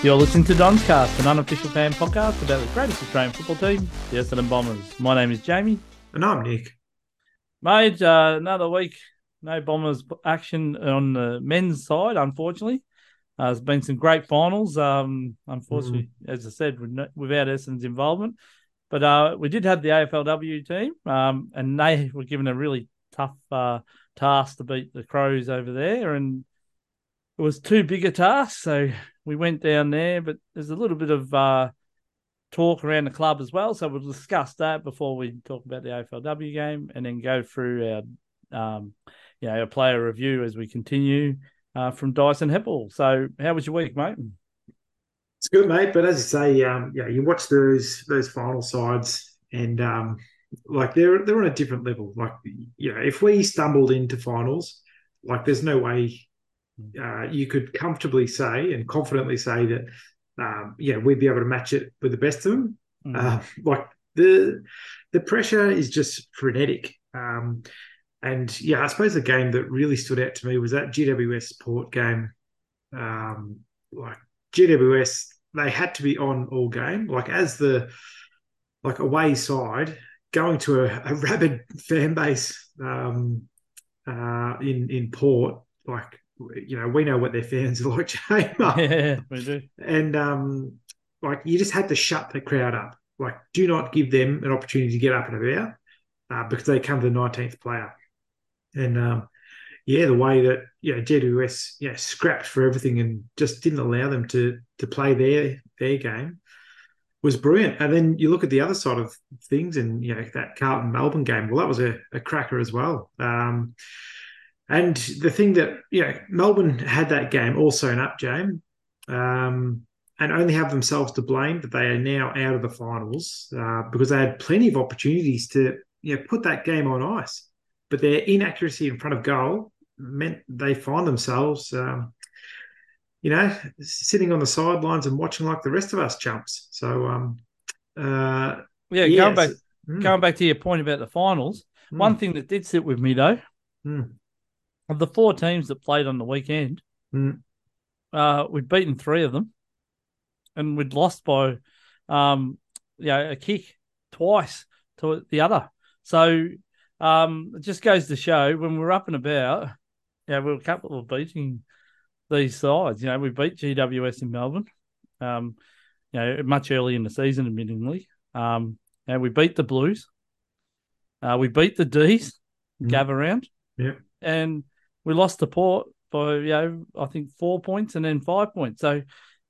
You're listening to Don's Cast, an unofficial fan podcast about the greatest Australian football team, the Essendon Bombers. My name is Jamie. And I'm Nick. Mate, another week, no Bombers action on the men's side, unfortunately. There's been some great finals, unfortunately, as I said, without Essendon's involvement. But we did have the AFLW team, and they were given a really tough task to beat the Crows over there, and it was too big a task, so we went down there, but there's a little bit of talk around the club as well, so we'll discuss that before we talk about the AFLW game, and then go through our player review as we continue from Dyson Heppel. So, how was your week, mate? It's good, mate. But as you say, you watch those final sides, and they're on a different level. Like, if we stumbled into finals, like there's no way you could comfortably say and confidently say that we'd be able to match it with the best of them. Like the pressure is just frenetic. And I suppose the game that really stood out to me was that GWS Port game. Like GWS, they had to be on all game. Like as the away side going to a rabid fan base in Port. Like, we know what their fans are like, James. Yeah, we do. And you just had to shut the crowd up. Like, do not give them an opportunity to get up and about because they come to the 19th player. And the way that GWS scrapped for everything and just didn't allow them to play their game was brilliant. And then you look at the other side of things, and that Carlton Melbourne game. Well, that was a cracker as well. And the thing that, Melbourne had that game all sewn up, James, and only have themselves to blame that they are now out of the finals because they had plenty of opportunities to, put that game on ice. But their inaccuracy in front of goal meant they find themselves, sitting on the sidelines and watching like the rest of us chumps. So, going back to your point about the finals, one thing that did sit with me, though, of the four teams that played on the weekend, we'd beaten three of them, and we'd lost by, a kick twice to the other. So it just goes to show when we're up and about, we were capable of beating these sides. We beat GWS in Melbourne, much early in the season, admittingly. And we beat the Blues. We beat the D's, Gavin round. Yeah. And we lost to Port by, I think 4 points and then 5 points. So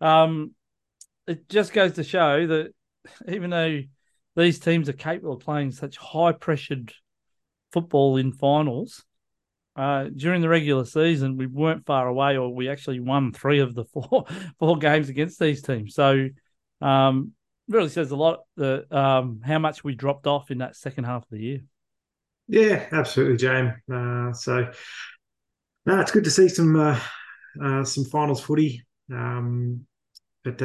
it just goes to show that even though these teams are capable of playing such high-pressured football in finals, during the regular season, we weren't far away, or we actually won 3 of the four games against these teams. So really says a lot that how much we dropped off in that second half of the year. Yeah, absolutely, James. It's good to see some finals footy. It's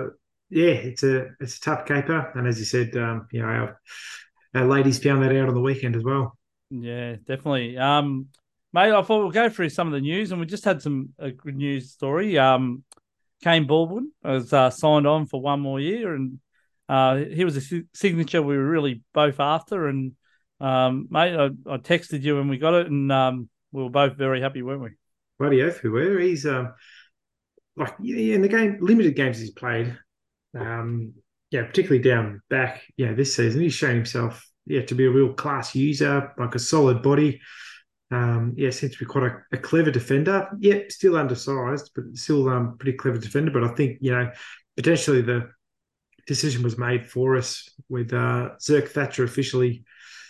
a tough caper, and as you said, our ladies found that out on the weekend as well. Yeah, definitely. Mate, I thought we'll go through some of the news, and we just had a good news story. Kane Baldwin was signed on for 1 more year, and he was a signature we were really both after. And mate, I texted you when we got it, and we were both very happy, weren't we? Bloody oath we were. He's in the game, limited games he's played, particularly down back, this season, he's shown himself, to be a real class user, like a solid body. Seems to be quite a clever defender. Yeah, still undersized, but still pretty clever defender. But I think, potentially the decision was made for us with Zerk Thatcher officially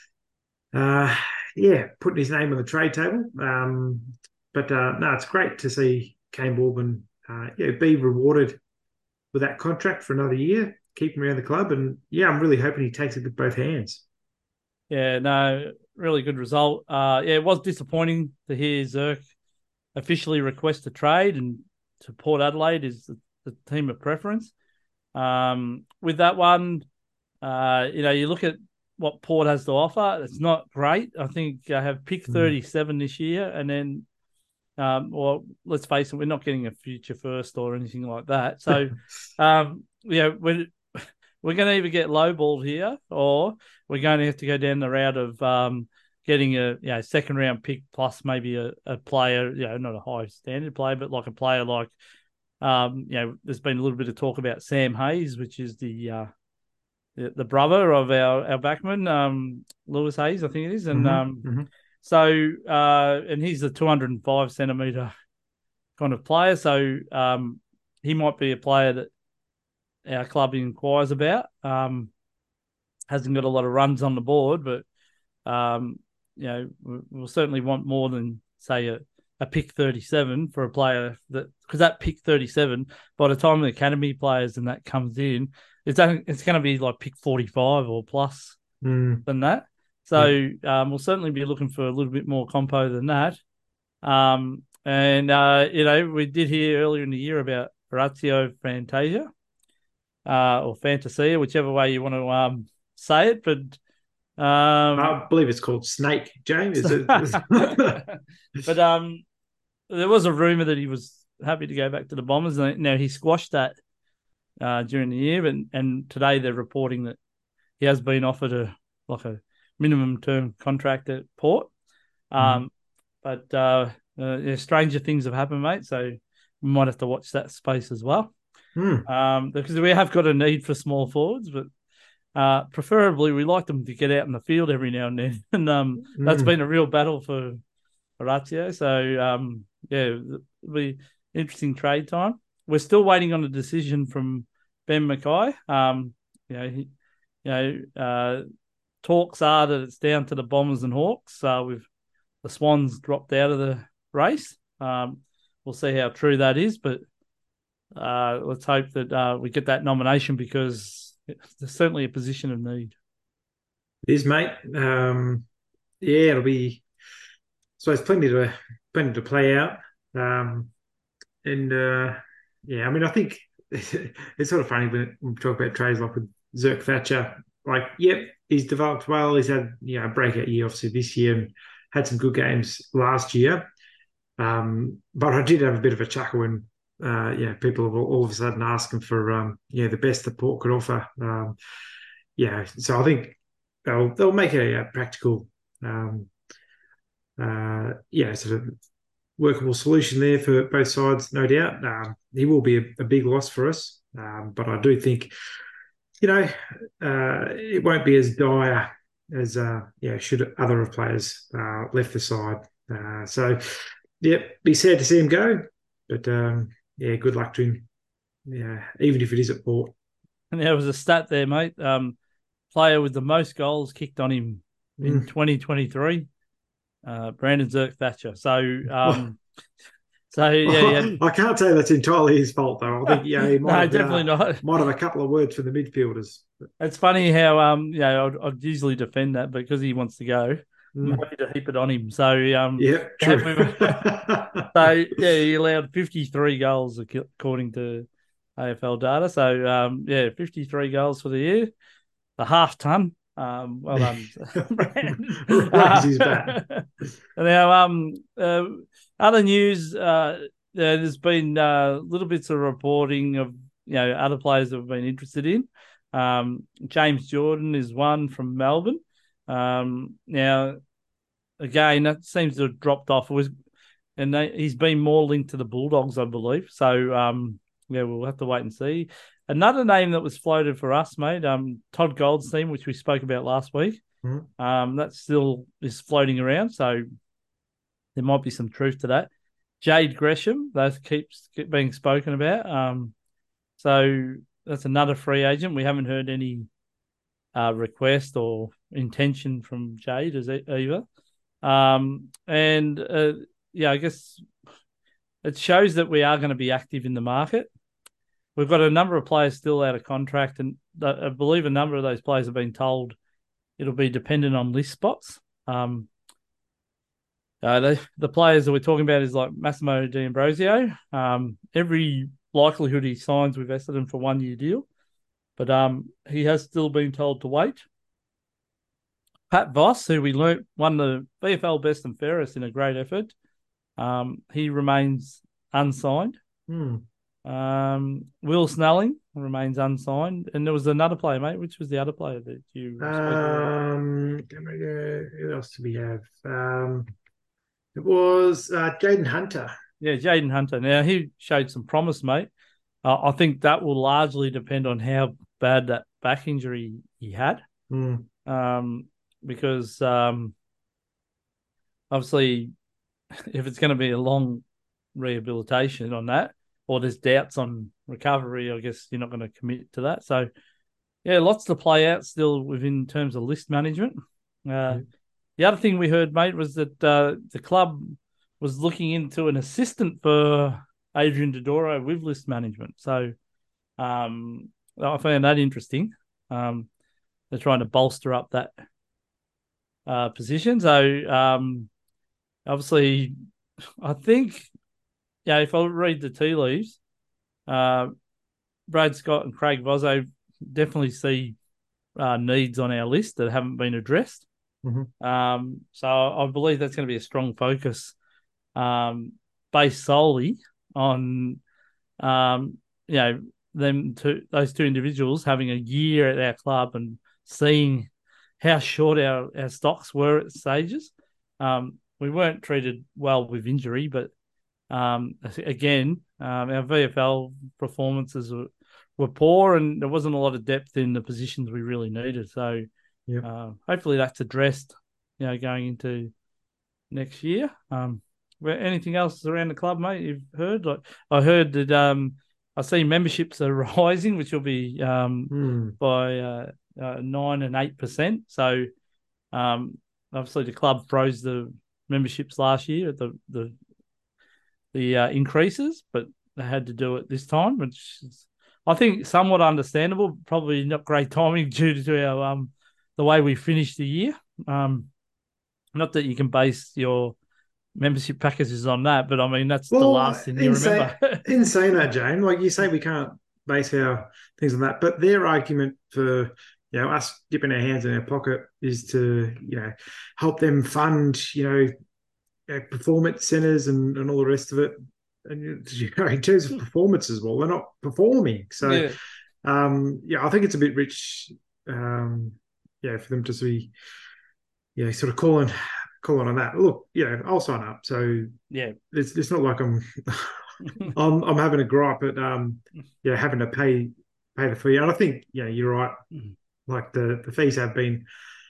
putting his name on the trade table. It's great to see Kane Baldwin be rewarded with that contract for another year, keep him around the club. And, I'm really hoping he takes it with both hands. Yeah, no, really good result. It was disappointing to hear Zerk officially request a trade, and to Port Adelaide is the team of preference. With that one, you look at what Port has to offer. It's not great. I think I have pick 37 this year, and then Well, let's face it, we're not getting a future first or anything like that. So, we're going to either get lowballed here, or we're going to have to go down the route of getting a second round pick plus maybe a player, not a high standard player, but like a player like there's been a little bit of talk about Sam Hayes, which is the brother of our backman, Lewis Hayes, I think it is, and and he's a 205 centimeter kind of player, so he might be a player that our club inquires about. Hasn't got a lot of runs on the board, but we'll certainly want more than say a pick 37 for a player because that pick 37, by the time the academy players and that comes in, it's going to be like pick 45 or plus than that. So we'll certainly be looking for a little bit more compo than that. We did hear earlier in the year about Orazio Fantasia or Fantasia, whichever way you want to say it, but I believe it's called Snake, James. But there was a rumor that he was happy to go back to the Bombers. Now he squashed that during the year, and today they're reporting that he has been offered a minimum term contract at Port. But stranger things have happened, mate. So we might have to watch that space as well. Because we have got a need for small forwards, but preferably we like them to get out in the field every now and then. And that's been a real battle for Orazio. So it'll be interesting trade time. We're still waiting on a decision from Ben Mackay. Talks are that it's down to the Bombers and Hawks. With the Swans dropped out of the race. We'll see how true that is, but let's hope that we get that nomination because there's certainly a position of need. It is, mate. It'll be. So it's plenty to play out. I mean, I think it's sort of funny when we talk about trades like with Zerk Thatcher. Like, he's developed well. He's had a breakout year, obviously this year, and had some good games last year. But I did have a bit of a chuckle when people have all of a sudden asking for the best the Port could offer. So I think they'll make a practical sort of workable solution there for both sides, no doubt. He will be a big loss for us, but I do think it won't be as dire as should other players left the side. Be sad to see him go, but good luck to him. Yeah, even if it is at Port. And there was a stat there, mate. Player with the most goals kicked on him in 2023, Brandon Zerk Thatcher. I can't say that's entirely his fault, though. I think he might definitely not. Might have a couple of words for the midfielders. It's funny how I'd usually defend that because he wants to go. I'm happy to heap it on him. So true. He allowed 53 goals according to AFL data. So 53 goals for the year, a half ton. Well done, Brandon. Raise his bat. Now, other news. There's been little bits of reporting of other players that have been interested in. James Jordan is one from Melbourne. Now, again, that seems to have dropped off. He's been more linked to the Bulldogs, I believe. So, we'll have to wait and see. Another name that was floated for us, mate, Todd Goldstein, which we spoke about last week. That still is floating around, so there might be some truth to that. Jade Gresham, that keeps being spoken about. So that's another free agent. We haven't heard any request or intention from Jade either. I guess it shows that we are going to be active in the market. We've got a number of players still out of contract, and I believe a number of those players have been told it'll be dependent on list spots. The players that we're talking about is like Massimo D'Ambrosio. Every likelihood he signs with Essendon for 1 year deal, but he has still been told to wait. Pat Voss, who we learnt won the VFL Best and Fairest in a great effort, He remains unsigned. Hmm. Will Snelling remains unsigned. And there was another player, mate. Which was the other player that you spoke about? Who else do we have? It was Jaden Hunter. Yeah, Jaden Hunter. Now, he showed some promise, mate. I think that will largely depend on how bad that back injury he had. Hmm. Because obviously, if it's going to be a long rehabilitation on that, or there's doubts on recovery, I guess you're not going to commit to that. So, yeah, lots to play out still within terms of list management. The other thing we heard, mate, was that the club was looking into an assistant for Adrian Dodoro with list management. So I found that interesting. They're trying to bolster up that position. So obviously, I think, yeah, if I read the tea leaves, Brad Scott and Craig Vozzo definitely see needs on our list that haven't been addressed. Mm-hmm. So I believe that's going to be a strong focus, based solely on, those two individuals having a year at our club and seeing how short our stocks were at stages. We weren't treated well with injury, but again, our VFL performances were poor, and there wasn't a lot of depth in the positions we really needed. So hopefully that's addressed, going into next year. Anything else around the club, mate, you've heard? Like, I heard that I see memberships are rising, which will be by 9 and 8%. So obviously the club froze the memberships last year at the increases, but they had to do it this time, which is, I think, somewhat understandable. Probably not great timing due to our the way we finished the year. Not that you can base your membership packages on that, but I mean that's the last thing you remember. In saying that, Jane, like you say, we can't base our things on that, but their argument for us dipping our hands in our pocket is to help them fund performance centres and all the rest of it. And in terms of performance as well, they're not performing. So, I think it's a bit rich, for them to be, sort of calling on that. Look, I'll sign up. So it's not like I'm I'm having a gripe at having to pay the fee. And I think you're right. Like the fees have been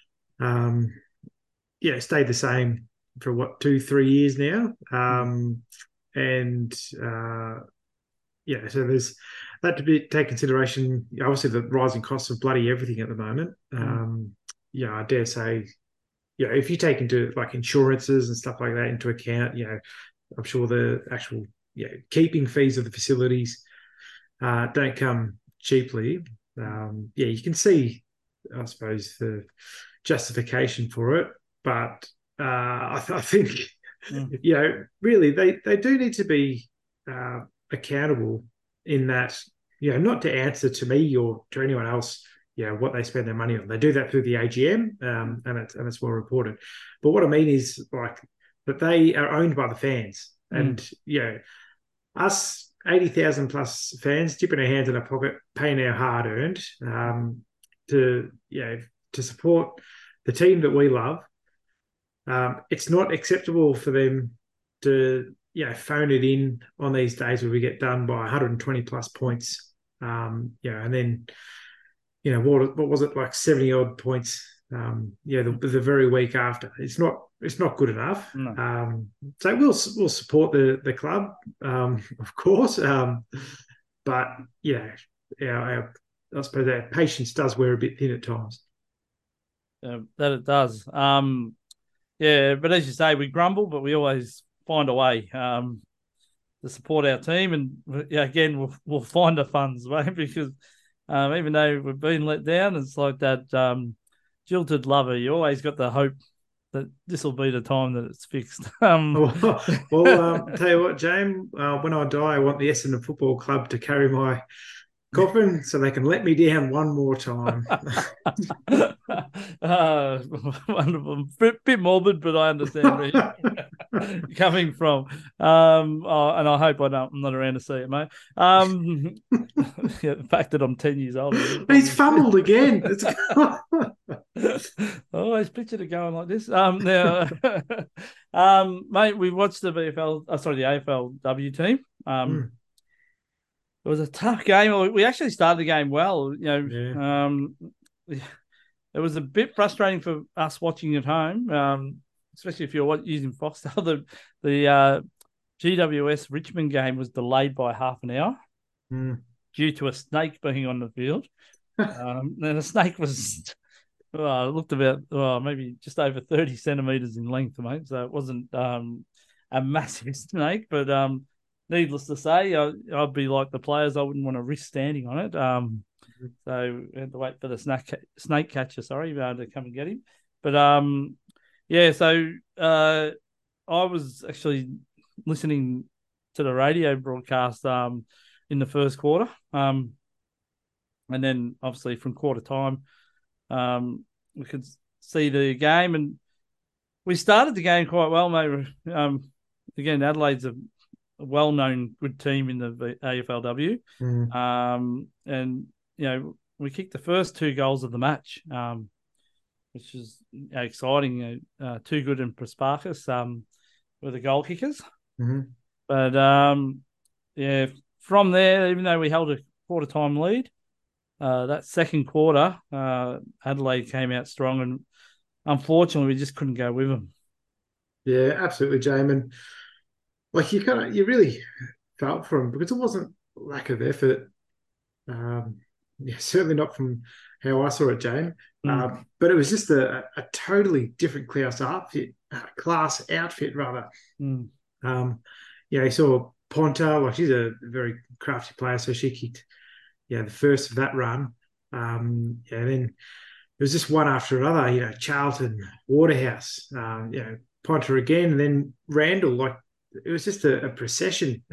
stayed the same for 2-3 years now. So there's that to take consideration. Obviously, the rising costs of bloody everything at the moment. I dare say, if you take into like insurances and stuff like that into account, I'm sure the actual keeping fees of the facilities don't come cheaply. You can see, I suppose, the justification for it, but I think really they do need to be accountable in that, not to answer to me or to anyone else, what they spend their money on. They do that through the AGM, and it's well reported. But what I mean is like that they are owned by the fans, and us 80,000 plus fans dipping our hands in our pocket, paying our hard earned to support the team that we love. It's not acceptable for them to phone it in on these days where we get done by 120 plus points, and then what was it, like 70 odd points the very week after. It's not good enough. No. So we'll support the club, of course, but I suppose our patience does wear a bit thin at times. That it does. But as you say, we grumble, but we always find a way to support our team, and again, we'll find the funds, right? Because even though we've been let down, it's like that jilted lover. You always got the hope that this will be the time that it's fixed. Tell you what, James, when I die, I want the Essendon Football Club to carry my coffin so they can let me down one more time. Wonderful. Bit morbid, but I understand where you're coming from. And I hope I'm not around to see it, mate. Yeah, the fact that I'm 10 years older. He's fumbled again. Always pictured it going like this. Now, mate, we watched the AFLW team. It was a tough game. We actually started the game well. It was a bit frustrating for us watching at home, especially if you're using Foxtel. The GWS Richmond game was delayed by half an hour due to a snake being on the field. And the snake was looked about maybe just over 30 centimeters in length, mate. So it wasn't a massive snake, but needless to say, I'd be like the players. I wouldn't want to risk standing on it. So we had to wait for the snake catcher, to come and get him. But so I was actually listening to the radio broadcast in the first quarter, and then obviously from quarter time, we could see the game, and we started the game quite well, mate. Again, Adelaide's a well-known good team in the AFLW, and we kicked the first 2 goals of the match, which is exciting. Too Good and Prasparkas were the goal kickers. But from there, even though we held a quarter-time lead, that second quarter, Adelaide came out strong, and unfortunately, we just couldn't go with them. Yeah, absolutely, Jamin. Like you really felt for him because it wasn't lack of effort. Certainly not from how I saw it, James. But it was just a totally different class outfit rather. You saw Ponta, like she's a very crafty player, so she kicked, the first of that run. And then it was just one after another. Charlton, Waterhouse, Ponta again, and then Randall. Like it was just a procession.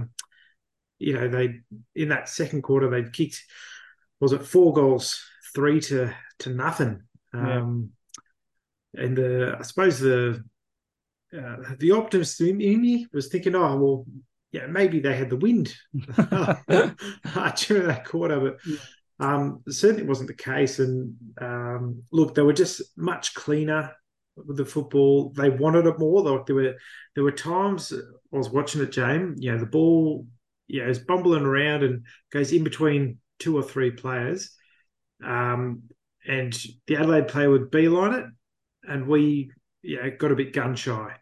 They in that second quarter they kicked. Was it 4 goals, 3 to nothing? And I suppose the optimist in me was thinking, maybe they had the wind during that quarter, but certainly wasn't the case. And look, they were just much cleaner with the football. They wanted it more. Like there were times I was watching it, James. The ball, is bumbling around and goes in between 2 or 3 players, and the Adelaide player would beeline it, and we got a bit gun shy.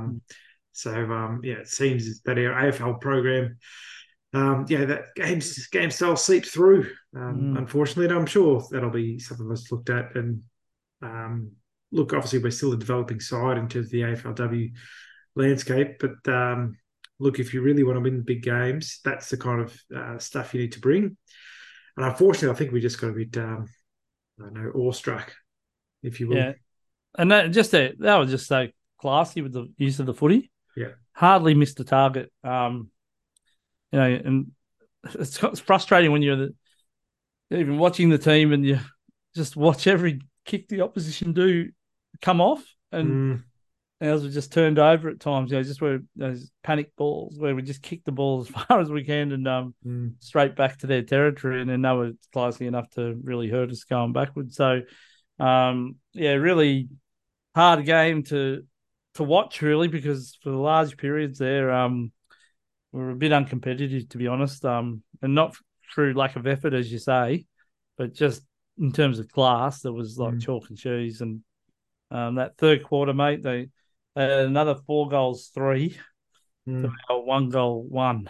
It seems that our AFL program, that game style seeped through. Unfortunately, and I'm sure that'll be something that's looked at. And look, obviously, we're still a developing side in terms of the AFLW landscape, but look, if you really want to win the big games, that's the kind of stuff you need to bring. And unfortunately, I think we just got a bit, awestruck, if you will. Yeah, and that was just so classy with the use of the footy. Yeah, hardly missed a target. And it's frustrating when you're even watching the team and you just watch every kick the opposition do come off, and ours were just turned over at times. Just where those panic balls where we just kick the ball as far as we can and straight back to their territory, and then they were classy enough to really hurt us going backwards. So, really hard game to watch, really, because for the large periods there, we were a bit uncompetitive, to be honest, and not through lack of effort, as you say, but just in terms of class, there was like chalk and cheese. And that third quarter, mate, they had another 4 goals, 3 to our 1 goal, 1.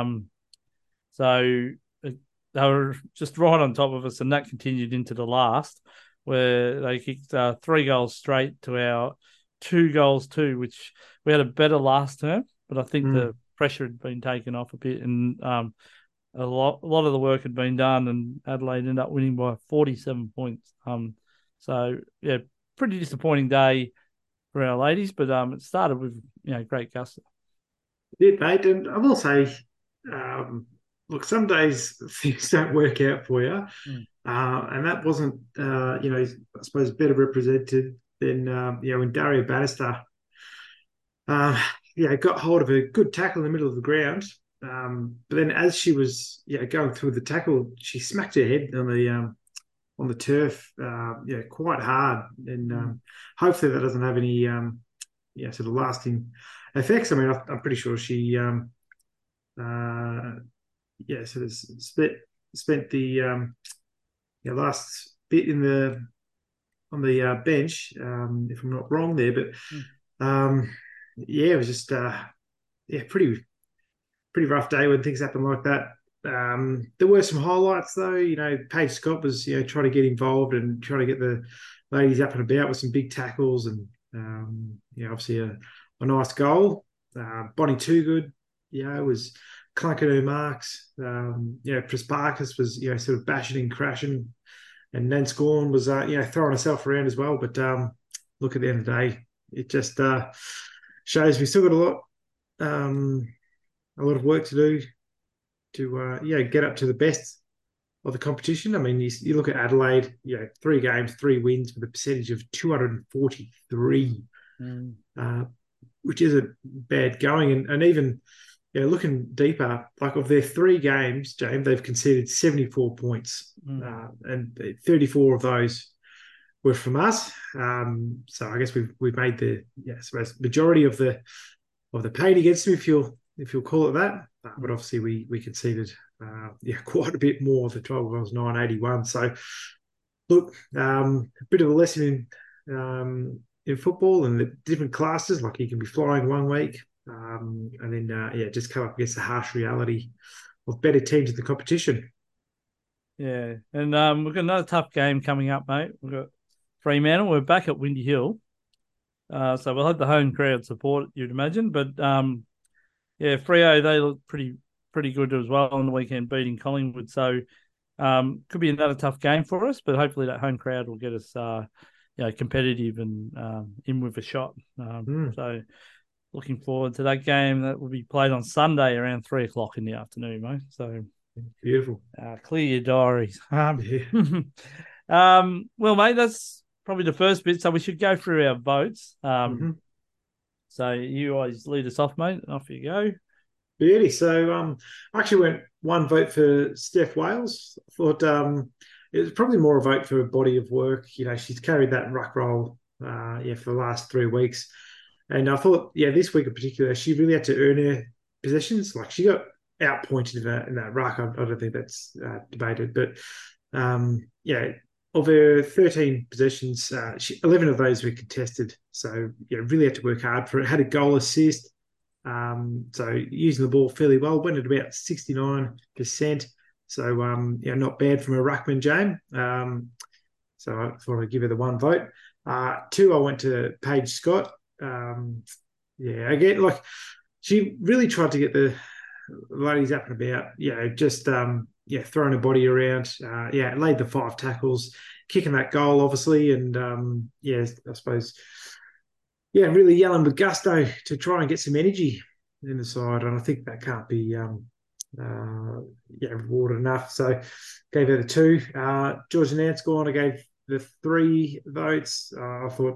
So they were just right on top of us, and that continued into the last, where they kicked 3 goals straight to our 2 goals, 2, which we had a better last term, but I think the pressure had been taken off a bit, and a lot of the work had been done, and Adelaide ended up winning by 47 points. Pretty disappointing day for our ladies, but it started with great gusto. It did, mate, and I will say, look, some days things don't work out for you. And that wasn't, I suppose better represented than, when Dario Bannister, uh, got hold of a good tackle in the middle of the ground. But then as she was, going through the tackle, she smacked her head on the turf, quite hard. And hopefully that doesn't have any, sort of lasting effects. I mean, I'm pretty sure she, uh, sort of spent the last bit in the on the bench, if I'm not wrong there. But it was just pretty rough day when things happen like that. There were some highlights though. Paige Scott was trying to get involved and trying to get the ladies up and about with some big tackles and obviously a nice goal. Bonnie Toogood, was clunking her marks. Prasparkas was sort of bashing and crashing, and Nance Gorn was throwing herself around as well. But look, at the end of the day, it just shows we still got a lot of work to do to get up to the best of the competition. I mean, you look at Adelaide, 3 games, 3 wins with a percentage of 243, which isn't bad going. And even looking deeper, like of their 3 games, James, they've conceded 74 points, and 34 of those were from us. So I guess we've made the majority of the pain against them, if you'll call it that. But obviously we conceded quite a bit more. The 12 goals, 981. So look, a bit of a lesson in football and the different classes. Like you can be flying one week, and then just come up against the harsh reality of better teams in the competition. Yeah, and we've got another tough game coming up, mate. We've got Fremantle. We're back at Windy Hill, so we'll have the home crowd support, you'd imagine. But Freo, they look pretty good as well on the weekend, beating Collingwood. So could be another tough game for us, but hopefully that home crowd will get us competitive and in with a shot. So looking forward to that game. That will be played on Sunday around 3:00 in the afternoon, mate. So beautiful. Clear your diaries. Well, mate, that's probably the first bit. So we should go through our votes. So you always lead us off, mate. Off you go. Beauty. So I actually went 1 vote for Steph Wales. I thought it was probably more a vote for a body of work. She's carried that ruck role for the last 3 weeks. And I thought, this week in particular, she really had to earn her possessions. Like she got outpointed in that ruck. I don't think that's debated. But of her 13 possessions, 11 of those were contested. So really had to work hard for it. Had a goal assist. So using the ball fairly well, went at about 69%. So not bad from a ruckman, James. So I thought I'd give her the 1 vote. 2, I went to Paige Scott. Again, like she really tried to get the ladies up and about. Just throwing her body around. Laid the 5 tackles, kicking that goal, obviously, and I suppose. Really yelling with gusto to try and get some energy in the side, and I think that can't be rewarded enough. So gave her the 2. Georgia Nance gone. I gave the 3 votes. I thought,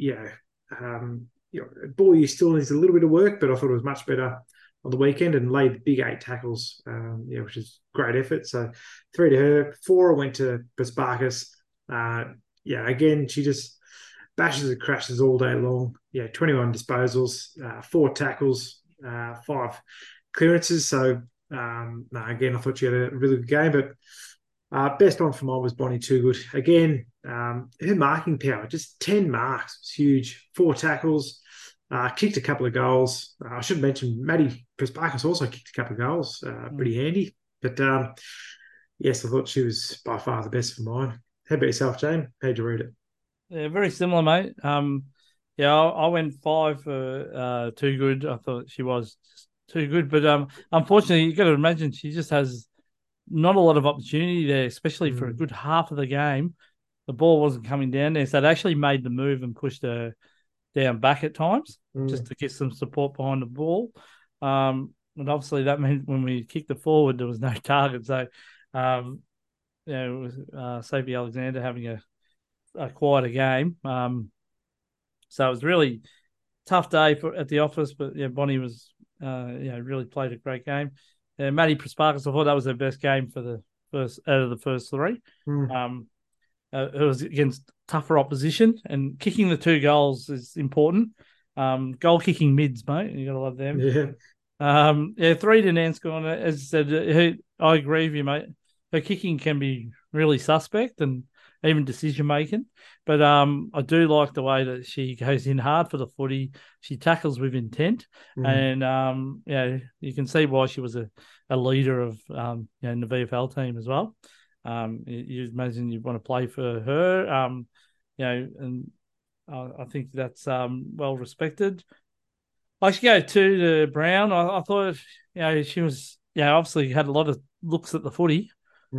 ball use still needs a little bit of work, but I thought it was much better on the weekend and laid the big 8 tackles, which is great effort. So 3 to her. 4 went to Prasparkas. Again, she just bashes and crashes all day long. 21 disposals, 4 tackles, 5 clearances. So, again, I thought she had a really good game. But best one for mine was Bonnie Toogood. Again, her marking power, just 10 marks. It's huge. 4 tackles, kicked a couple of goals. I should mention Maddie Prasparkas also kicked a couple of goals. Pretty handy. But, yes, I thought she was by far the best for mine. How about yourself, James? How'd you read it? Yeah, very similar, mate. I went 5 for Toogood. I thought she was too good, but unfortunately, you got to imagine she just has not a lot of opportunity there, especially for a good half of the game. The ball wasn't coming down there, so they actually made the move and pushed her down back at times just to get some support behind the ball. And obviously, that meant when we kicked it forward, there was no target. So, Sophie Alexander having a quieter game. So it was really tough day at the office, but Bonnie was really played a great game. Maddie Prasparkas, I thought that was her best game for the first out of the first three. It was against tougher opposition, and kicking the 2 goals is important. Goal kicking mids, mate, you got to love them. Yeah. 3 to Nanscon. As I said, I agree with you, mate. Her kicking can be really suspect and even decision making, but I do like the way that she goes in hard for the footy. She tackles with intent, and you can see why she was a leader of in the VFL team as well. You imagine you want to play for her, and I think that's well respected. I should go to Brown. I thought, she was, obviously had a lot of looks at the footy.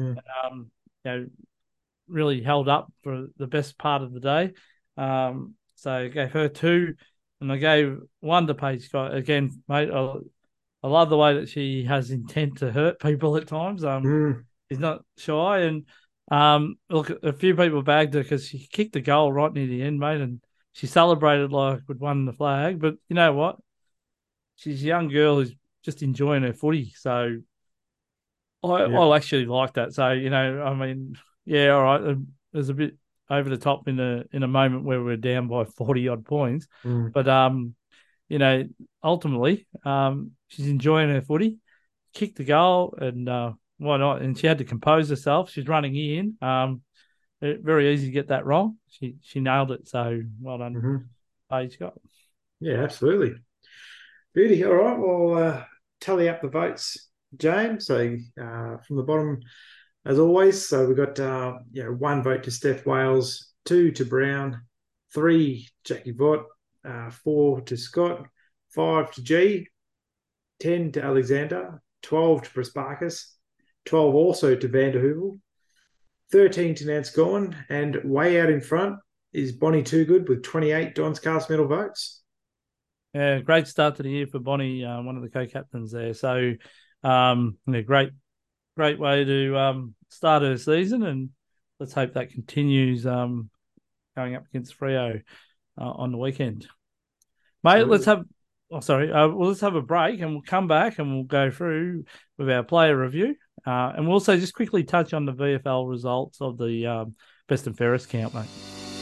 Really held up for the best part of the day. So I gave her 2, and I gave 1 to Paige Scott. Again, mate, I love the way that she has intent to hurt people at times. She's not shy, and look, a few people bagged her because she kicked the goal right near the end, mate, and she celebrated like we'd won the flag. But you know what? She's a young girl who's just enjoying her footy, so I actually like that. So I mean, all right, it was a bit over the top in a moment where we're down by 40 odd points, but ultimately, she's enjoying her footy, kicked the goal, and why not? And she had to compose herself. She's running in. Very easy to get that wrong. She nailed it. So well done, Paige Scott. Yeah, absolutely. Beauty. All right. Well, tally up the votes, James. So from the bottom, as always. So we got 1 vote to Steph Wales, 2 to Brown, 3 Jackie Vaught, 4 to Scott, 5 to G, 10 to Alexander, 12 to Prasparkas, 12 also to Van der Heuvel, 13 to Nance Gorn, and way out in front is Bonnie Toogood with 28 Don's Cast Medal votes. Yeah, great start to the year for Bonnie, one of the co-captains there. So, great way to start her season, and let's hope that continues going up against Freo on the weekend. Mate, let's have a break, and we'll come back and we'll go through with our player review. And we'll also just quickly touch on the VFL results of the best and fairest count, mate.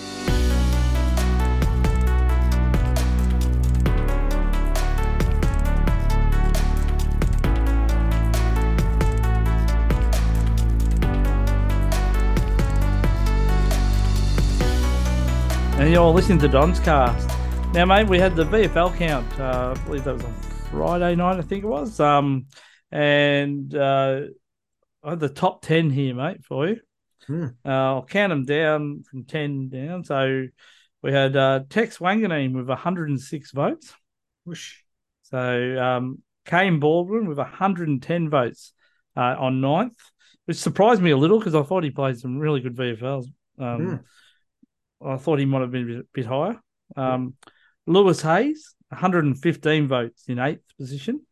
And you're listening to Don's Cast. Now, mate, we had the VFL count. I believe that was on Friday night, I think it was. And I had the top 10 here, mate, for you. I'll count them down from 10 down. So we had Tex Wanganeen with 106 votes. Whoosh. So Kane Baldwin with 110 votes on 9th, which surprised me a little because I thought he played some really good VFLs. I thought he might have been a bit higher. Lewis Hayes, 115 votes in 8th position.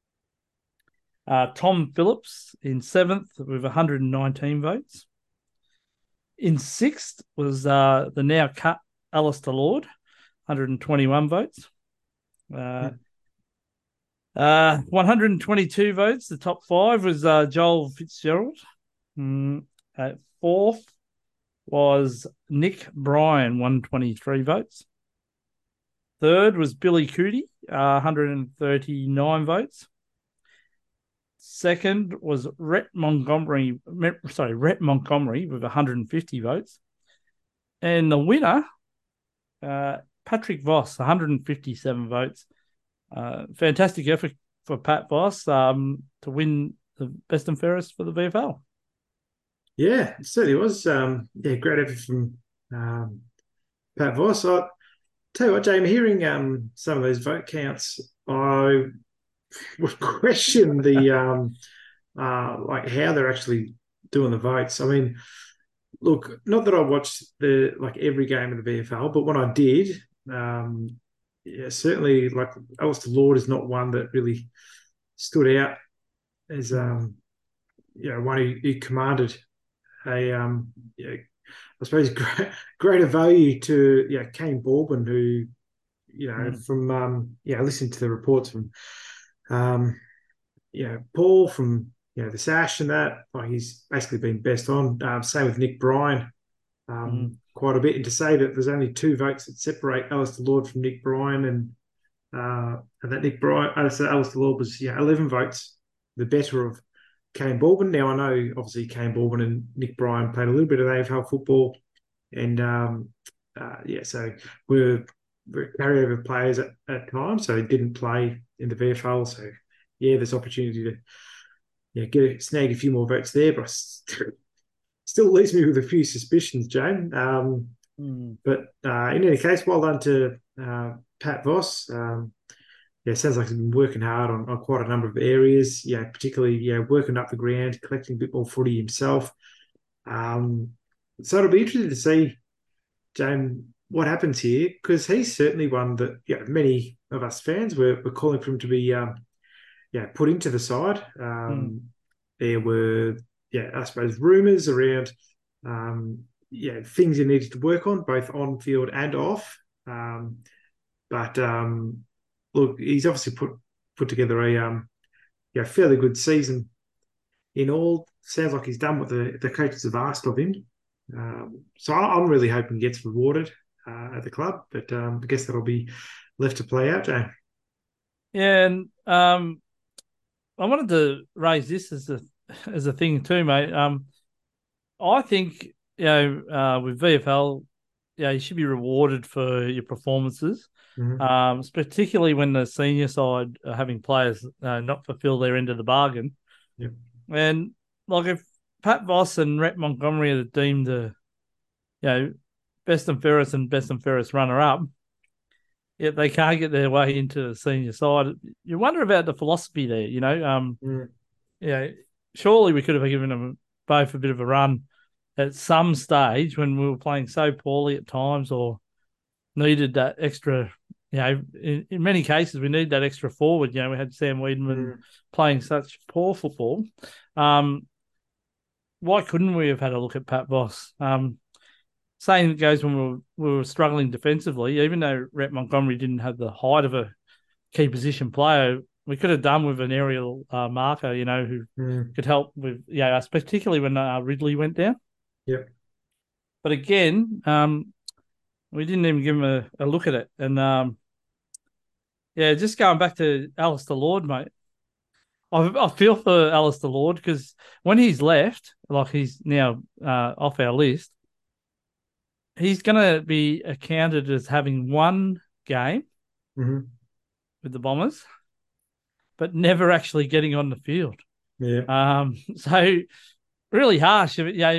Tom Phillips in 7th with 119 votes. In 6th was the now cut Alistair Lord, 121 votes. 122 votes. The top 5 was Joel Fitzgerald. At 4th was Nick Bryan, 123 votes. 3rd was Billy Cootie, 139 votes. 2nd was Rhett Montgomery with 150 votes. And the winner, Patrick Voss, 157 votes. Fantastic effort for Pat Voss to win the best and fairest for the VFL. Yeah, it certainly was. Great effort from Pat Voss. I tell you what, Jamie, hearing some of those vote counts, I would question the how they're actually doing the votes. I mean, look, not that I watched every game of the VFL, but when I did, certainly Alistair Lord is not one that really stood out as one who commanded a yeah, I suppose greater value to Kane Baldwin, who Mm, from listening to the reports from um, Paul from the Sash and that, like he's basically been best on. Same with Nick Bryan, mm, quite a bit. And to say that there's only 2 votes that separate Alistair Lord from Nick Bryan, and that Nick Bryan, so Alistair Lord was 11 votes, the better of Kane Baldwin. Now I know obviously Kane Baldwin and Nick Bryan played a little bit of AFL football, and so we're carryover players at times, so he didn't play in the VFL. So there's opportunity to snag a few more votes there, but still leaves me with a few suspicions, Jane. mm. But in any case, well done to Pat Voss. Sounds like he's been working hard on quite a number of areas. Particularly working up the ground, collecting a bit more footy himself. So it'll be interesting to see, Jane, what happens here, because he's certainly one that many of us fans were calling for him to be put into the side. Mm. There were I suppose rumours around things he needed to work on both on field and off. But look, he's obviously put together a fairly good season in all. Sounds like he's done what the coaches have asked of him. So I'm really hoping he gets rewarded at the club, but I guess that'll be left to play out, Jay. Yeah, and I wanted to raise this as a thing too, mate. I think with VFL, you should be rewarded for your performances. Mm-hmm. Particularly when the senior side are having players not fulfill their end of the bargain. Yep. And like if Pat Voss and Rhett Montgomery are deemed best and fairest runner up, yet they can't get their way into the senior side. You wonder about the philosophy there. Surely we could have given them both a bit of a run at some stage when we were playing so poorly at times, or needed that extra. In many cases we need that extra forward. We had Sam Wiedemann playing such poor football. Why couldn't we have had a look at Pat Voss? Same goes when we were struggling defensively. Even though Rhett Montgomery didn't have the height of a key position player, we could have done with an aerial marker, who could help with us, particularly when Ridley went down. Yep. But again, we didn't even give him a look at it. And just going back to Alistair Lord, mate. I feel for Alistair Lord because when he's left, like he's now off our list, he's going to be accounted as having one game with the Bombers, but never actually getting on the field. Yeah. So really harsh.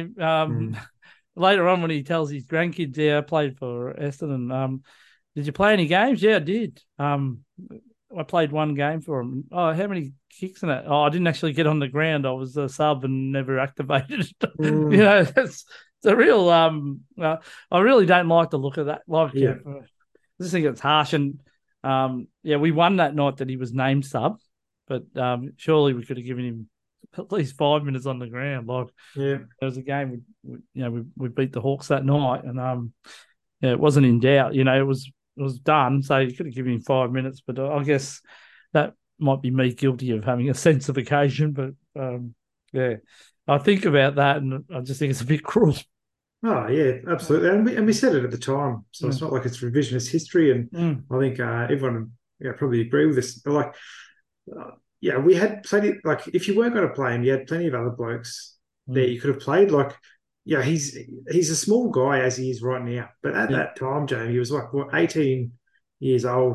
Later on when he tells his grandkids, I played for Essendon. Did you play any games? Yeah, I did. I played one game for him. Oh, how many kicks in it? Oh, I didn't actually get on the ground. I was a sub and never activated. It's a real. I really don't like the look of that. I just think it's harsh. And we won that night that he was named sub, but surely we could have given him at least 5 minutes on the ground. There was a game we beat the Hawks that night, and it wasn't in doubt. It was done, so you could have given him 5 minutes. But I guess that might be me guilty of having a sense of occasion. But I think about that, and I just think it's a bit cruel. Oh yeah, absolutely, and we said it at the time, so it's not like it's revisionist history. And I think everyone probably agree with this. But we had plenty. Like if you weren't going to play him, you had plenty of other blokes there you could have played. He's a small guy as he is right now, but at that time, Jamie, he was 18 years old.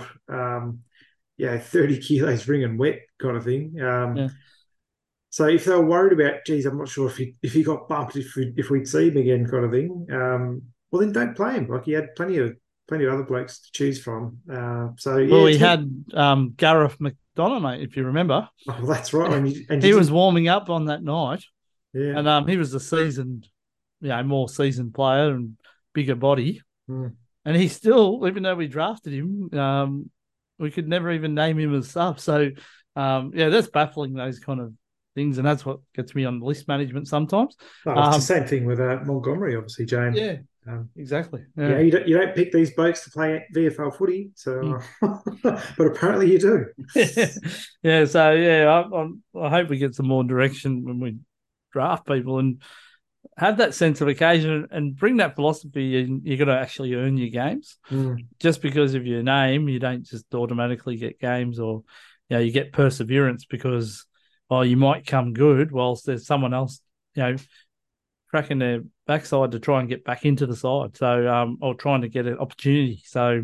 30 kilos ringing wet kind of thing. So if they were worried about, geez, I'm not sure if he got bumped if we'd see him again kind of thing, well then don't play him. Like he had plenty of other blokes to choose from. He had Gareth McDonough, mate, if you remember. Oh, that's right. He was warming up on that night. Yeah. And he was a seasoned, more seasoned player and bigger body. And he still, even though we drafted him, we could never even name him as sub. So, that's baffling, those kind of things, and that's what gets me on the list management sometimes. Oh, it's the same thing with Montgomery, obviously, James. Yeah, exactly. Yeah, you don't pick these blokes to play VFL footy, so but apparently you do. Yeah, so yeah, I hope we get some more direction when we draft people and have that sense of occasion and bring that philosophy. And you got to actually earn your games. Just because of your name, you don't just automatically get games, or you get perseverance because you might come good whilst there's someone else cracking their backside to try and get back into the side. So or trying to get an opportunity. So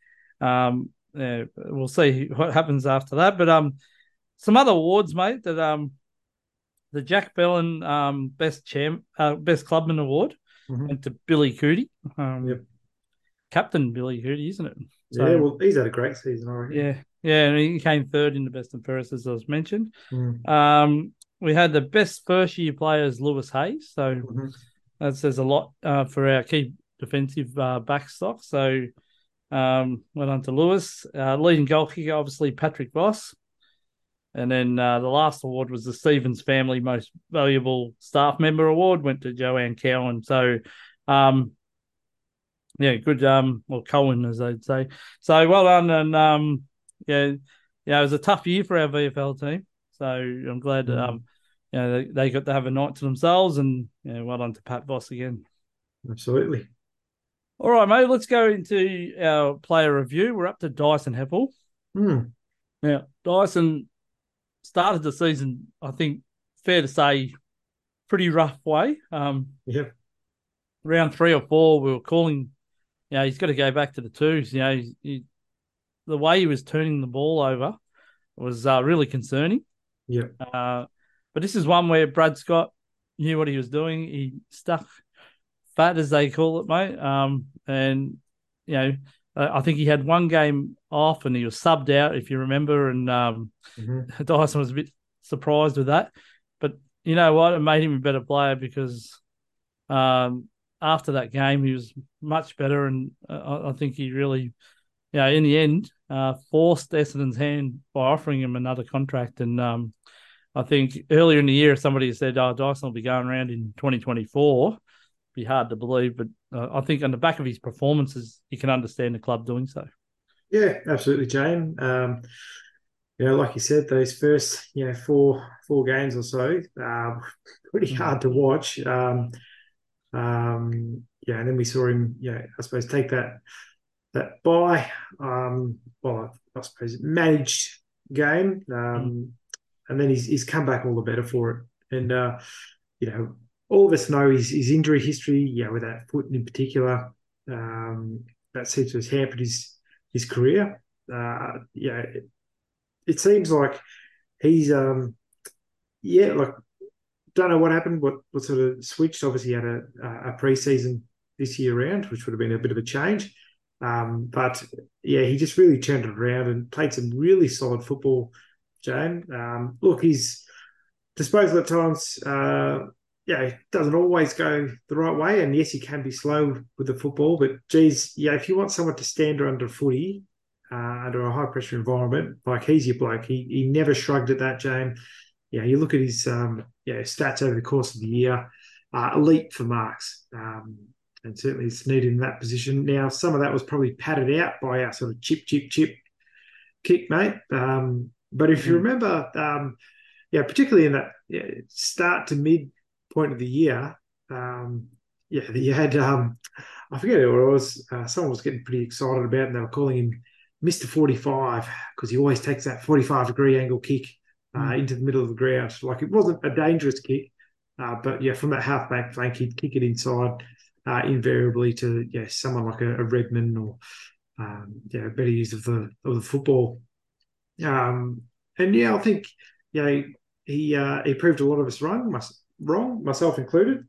we'll see what happens after that. But some other awards, mate, that the Jack Bellin best clubman award went to Billy Cootie. Yep. Captain Billy Cootie, isn't it? So, yeah, well, he's had a great season, I reckon. Yeah, and he came third in the best and fairest, as I was mentioned. We had the best first-year players, Lewis Hayes. So that says a lot for our key defensive back stock. So went on to Lewis. Leading goal kicker, obviously, Patrick Voss. And then the last award was the Stevens Family Most Valuable Staff Member Award, went to Joanne Cowan. So, good, or Cohen, as they'd say. So well done. And, it was a tough year for our VFL team. So I'm glad they got to have a night to themselves. And, well done to Pat Voss again. Absolutely. All right, mate, let's go into our player review. We're up to Dyson Heppel. Now, Dyson started the season, I think, fair to say, pretty rough way. Round 3 or 4, we were calling, he's got to go back to the twos. The way he was turning the ball over was really concerning. But this is one where Brad Scott knew what he was doing. He stuck fat, as they call it, mate. I think he had one game off and he was subbed out, if you remember, and Dyson was a bit surprised with that. But you know what? It made him a better player because after that game, he was much better, and I think he really, in the end, forced Essendon's hand by offering him another contract. And I think earlier in the year, somebody said, Dyson will be going around in 2024. Be hard to believe, but I think on the back of his performances, you can understand the club doing so. Yeah, absolutely, Jane. Like you said, those first four games or so, pretty hard to watch. And then we saw him, I suppose take that bye. I suppose managed game, and then he's come back all the better for it. And all of us know his injury history, with that foot in particular, that seems to have hampered his career. It seems like he's, don't know what happened, what sort of switched. Obviously, he had a pre-season this year round, which would have been a bit of a change. But he just really turned it around and played some really solid football, Jane. Look, his disposal at times, it doesn't always go the right way. And yes, he can be slow with the football, but geez, if you want someone to stand under footy, under a high pressure environment, like he's your bloke. He never shrugged at that, Jane. You look at his stats over the course of the year, elite for marks. And certainly it's needed in that position. Now, some of that was probably padded out by our sort of chip kick, mate. But if you remember, particularly in that start to mid point of the year, you had, I forget who it was, someone was getting pretty excited about it, and they were calling him Mr. 45 because he always takes that 45-degree angle kick into the middle of the ground. Like, it wasn't a dangerous kick, but from that half-back flank, he'd kick it inside invariably to someone like a Redman or better use of the football. I think he proved a lot of us wrong, myself included.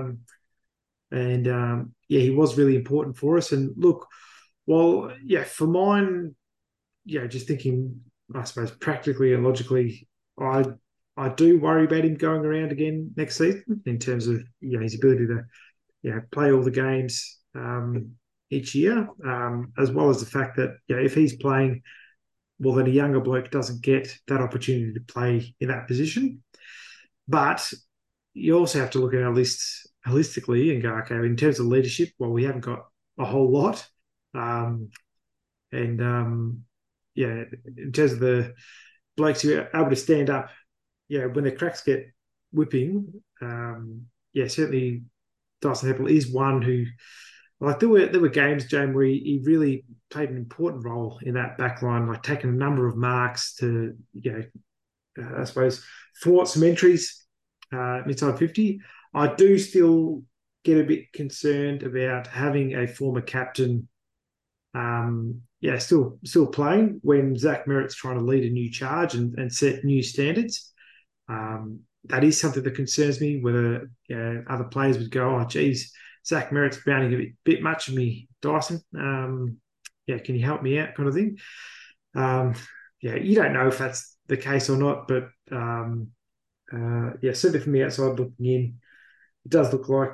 He was really important for us. And look, well, for mine, just thinking, I suppose, practically and logically, I do worry about him going around again next season in terms of his ability to play all the games each year, as well as the fact that if he's playing, well, then a younger bloke doesn't get that opportunity to play in that position. But you also have to look at our list holistically and go, okay, in terms of leadership, well, we haven't got a whole lot. Um, and yeah, in terms of the blokes who are able to stand up, yeah, when the cracks get whipping, yeah, certainly Dyson Heppel is one who, like, there were games, James, where he really played an important role in that back line, like taking a number of marks to, I suppose, thwart some entries inside 50. I do still get a bit concerned about having a former captain, still playing when Zach Merritt's trying to lead a new charge and set new standards. That is something that concerns me. Whether other players would go, oh, geez, Zach Merritt's bounding a bit much of me, Dyson. Can you help me out, kind of thing. You don't know if that's the case or not, but certainly from the outside looking in, it does look like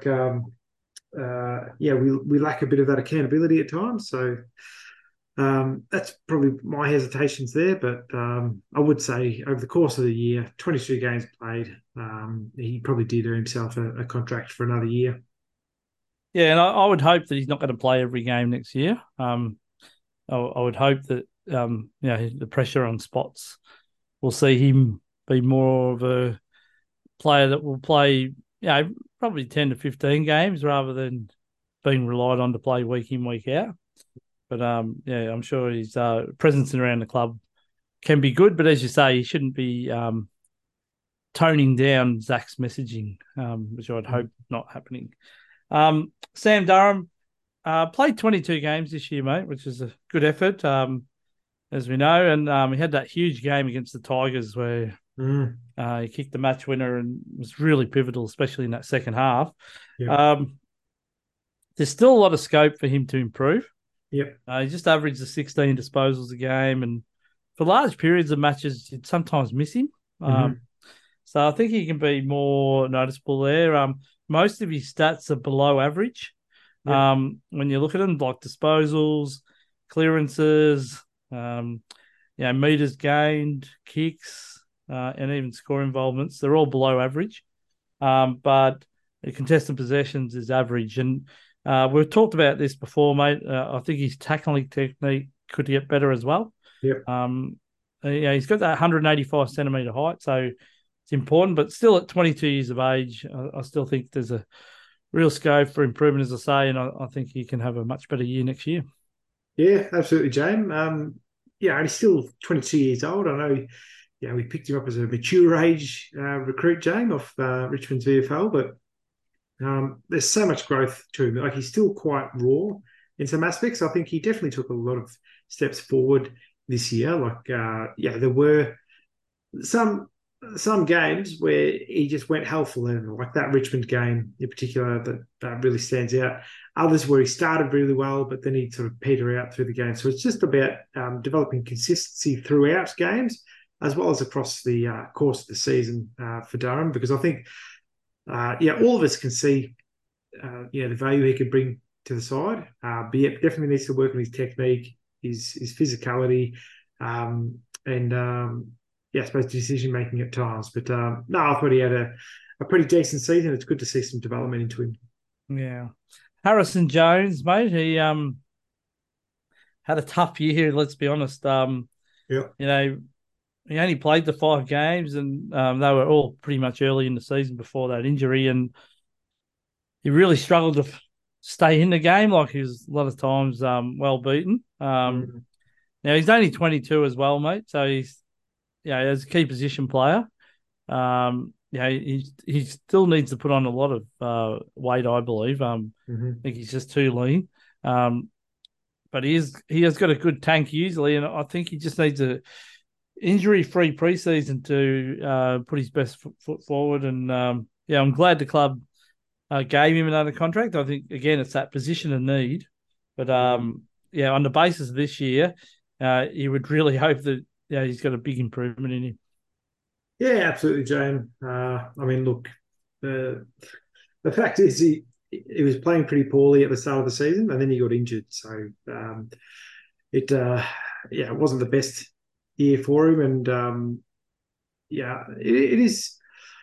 we lack a bit of that accountability at times. So that's probably my hesitations there. But I would say over the course of the year, 22 games played, he probably did earn himself a contract for another year. Yeah, and I would hope that he's not going to play every game next year. I would hope that the pressure on spots will see him be more of a player that will play, probably 10 to 15 games rather than being relied on to play week in, week out. But I'm sure his presence around the club can be good. But as you say, he shouldn't be toning down Zach's messaging, which I'd hope not happening. Sam Durham played 22 games this year, mate, which is a good effort, as we know. And he had that huge game against the Tigers where he kicked the match winner and was really pivotal, especially in that second half. Yep. There's still a lot of scope for him to improve. Yep. He just averaged the 16 disposals a game, and for large periods of matches, you'd sometimes miss him. So I think he can be more noticeable there. Most of his stats are below average. Yep. When you look at them, like disposals, clearances, meters gained, kicks, and even score involvements, they're all below average. But the contested possessions is average. And we've talked about this before, mate. I think his tackling technique could get better as well. Yep. He's got that 185 centimetre height, so it's important. But still, at 22 years of age, I still think there's a real scope for improvement, as I say, and I think he can have a much better year next year. Yeah, absolutely, James. And he's still 22 years old. I know, we picked him up as a mature age recruit, James, off Richmond's VFL, but there's so much growth to him. Like, he's still quite raw in some aspects. I think he definitely took a lot of steps forward this year. Like, there were some games where he just went hell for leather, like that Richmond game in particular, that really stands out. Others where he started really well, but then he sort of peter out through the game. So it's just about developing consistency throughout games, as well as across the course of the season for Durham, because I think, all of us can see, the value he could bring to the side. But definitely needs to work on his technique, his physicality, I suppose decision making at times. But I thought he had a pretty decent season. It's good to see some development into him. Yeah. Harrison Jones, mate, he had a tough year, let's be honest. He only played the 5 games, and they were all pretty much early in the season before that injury, and he really struggled to stay in the game. Like, he was a lot of times well beaten. Now, he's only 22 as well, mate, so he's as a key position player. He still needs to put on a lot of weight, I believe. I think he's just too lean. But he has got a good tank usually, and I think he just needs a injury-free preseason to put his best foot forward. And I'm glad the club gave him another contract. I think, again, it's that position of need. But on the basis of this year, you would really hope that he's got a big improvement in him. Yeah, absolutely, Jane. Look, the fact is he was playing pretty poorly at the start of the season, and then he got injured. So it wasn't the best year for him. And it is.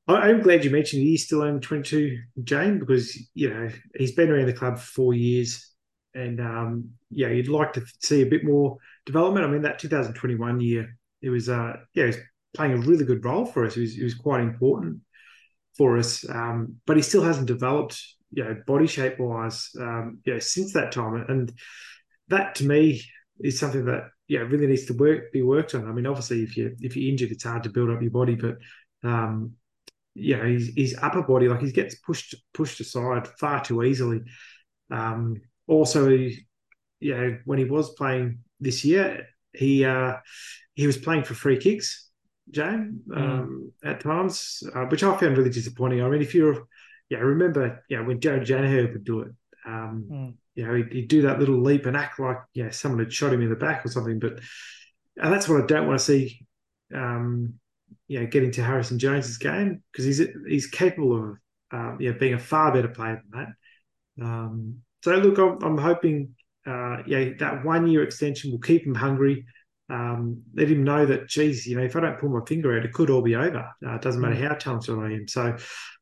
I'm glad you mentioned he's still only 22, Jane, because he's been around the club for 4 years, and you'd like to see a bit more development. I mean, that 2021 year, it was he was playing a really good role for us. He was quite important for us, but he still hasn't developed, body shape wise, since that time, and that to me is something that really needs to be worked on. I mean, obviously, if you're injured, it's hard to build up your body, but um, his upper body, like he gets pushed aside far too easily. Also, when he was playing this year, he was playing for free kicks, Jane, at times, which I found really disappointing. I mean, if you're, remember, when Joe Janaher would do it, he'd do that little leap and act like, someone had shot him in the back or something. And that's what I don't want to see. Getting to Harrison Jones's game, because he's capable of being a far better player than that. So look, I'm hoping that 1 year extension will keep him hungry. Let him know that, geez, if I don't pull my finger out, it could all be over. It doesn't matter how talented I am. So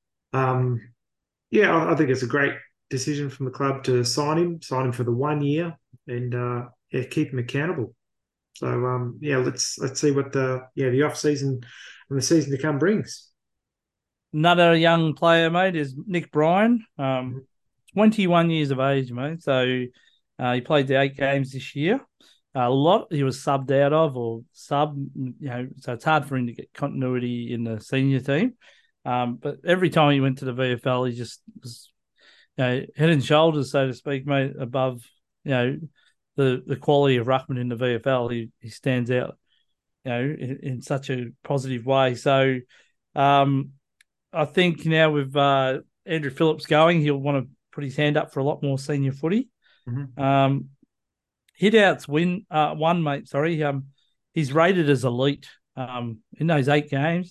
I think it's a great decision from the club to sign him for the 1 year, and keep him accountable. So let's see what the off season and the season to come brings. Another young player, mate, is Nick Bryan, 21 years of age, mate. So he played the 8 games this year. A lot he was subbed out of or so it's hard for him to get continuity in the senior team. But every time he went to the VFL, he just was, head and shoulders, so to speak, mate, above, the quality of ruckman in the VFL. He stands out, in such a positive way. So I think now with Andrew Phillips going, he'll want to put his hand up for a lot more senior footy. Hit-outs won, mate, sorry. He's rated as elite in those 8 games.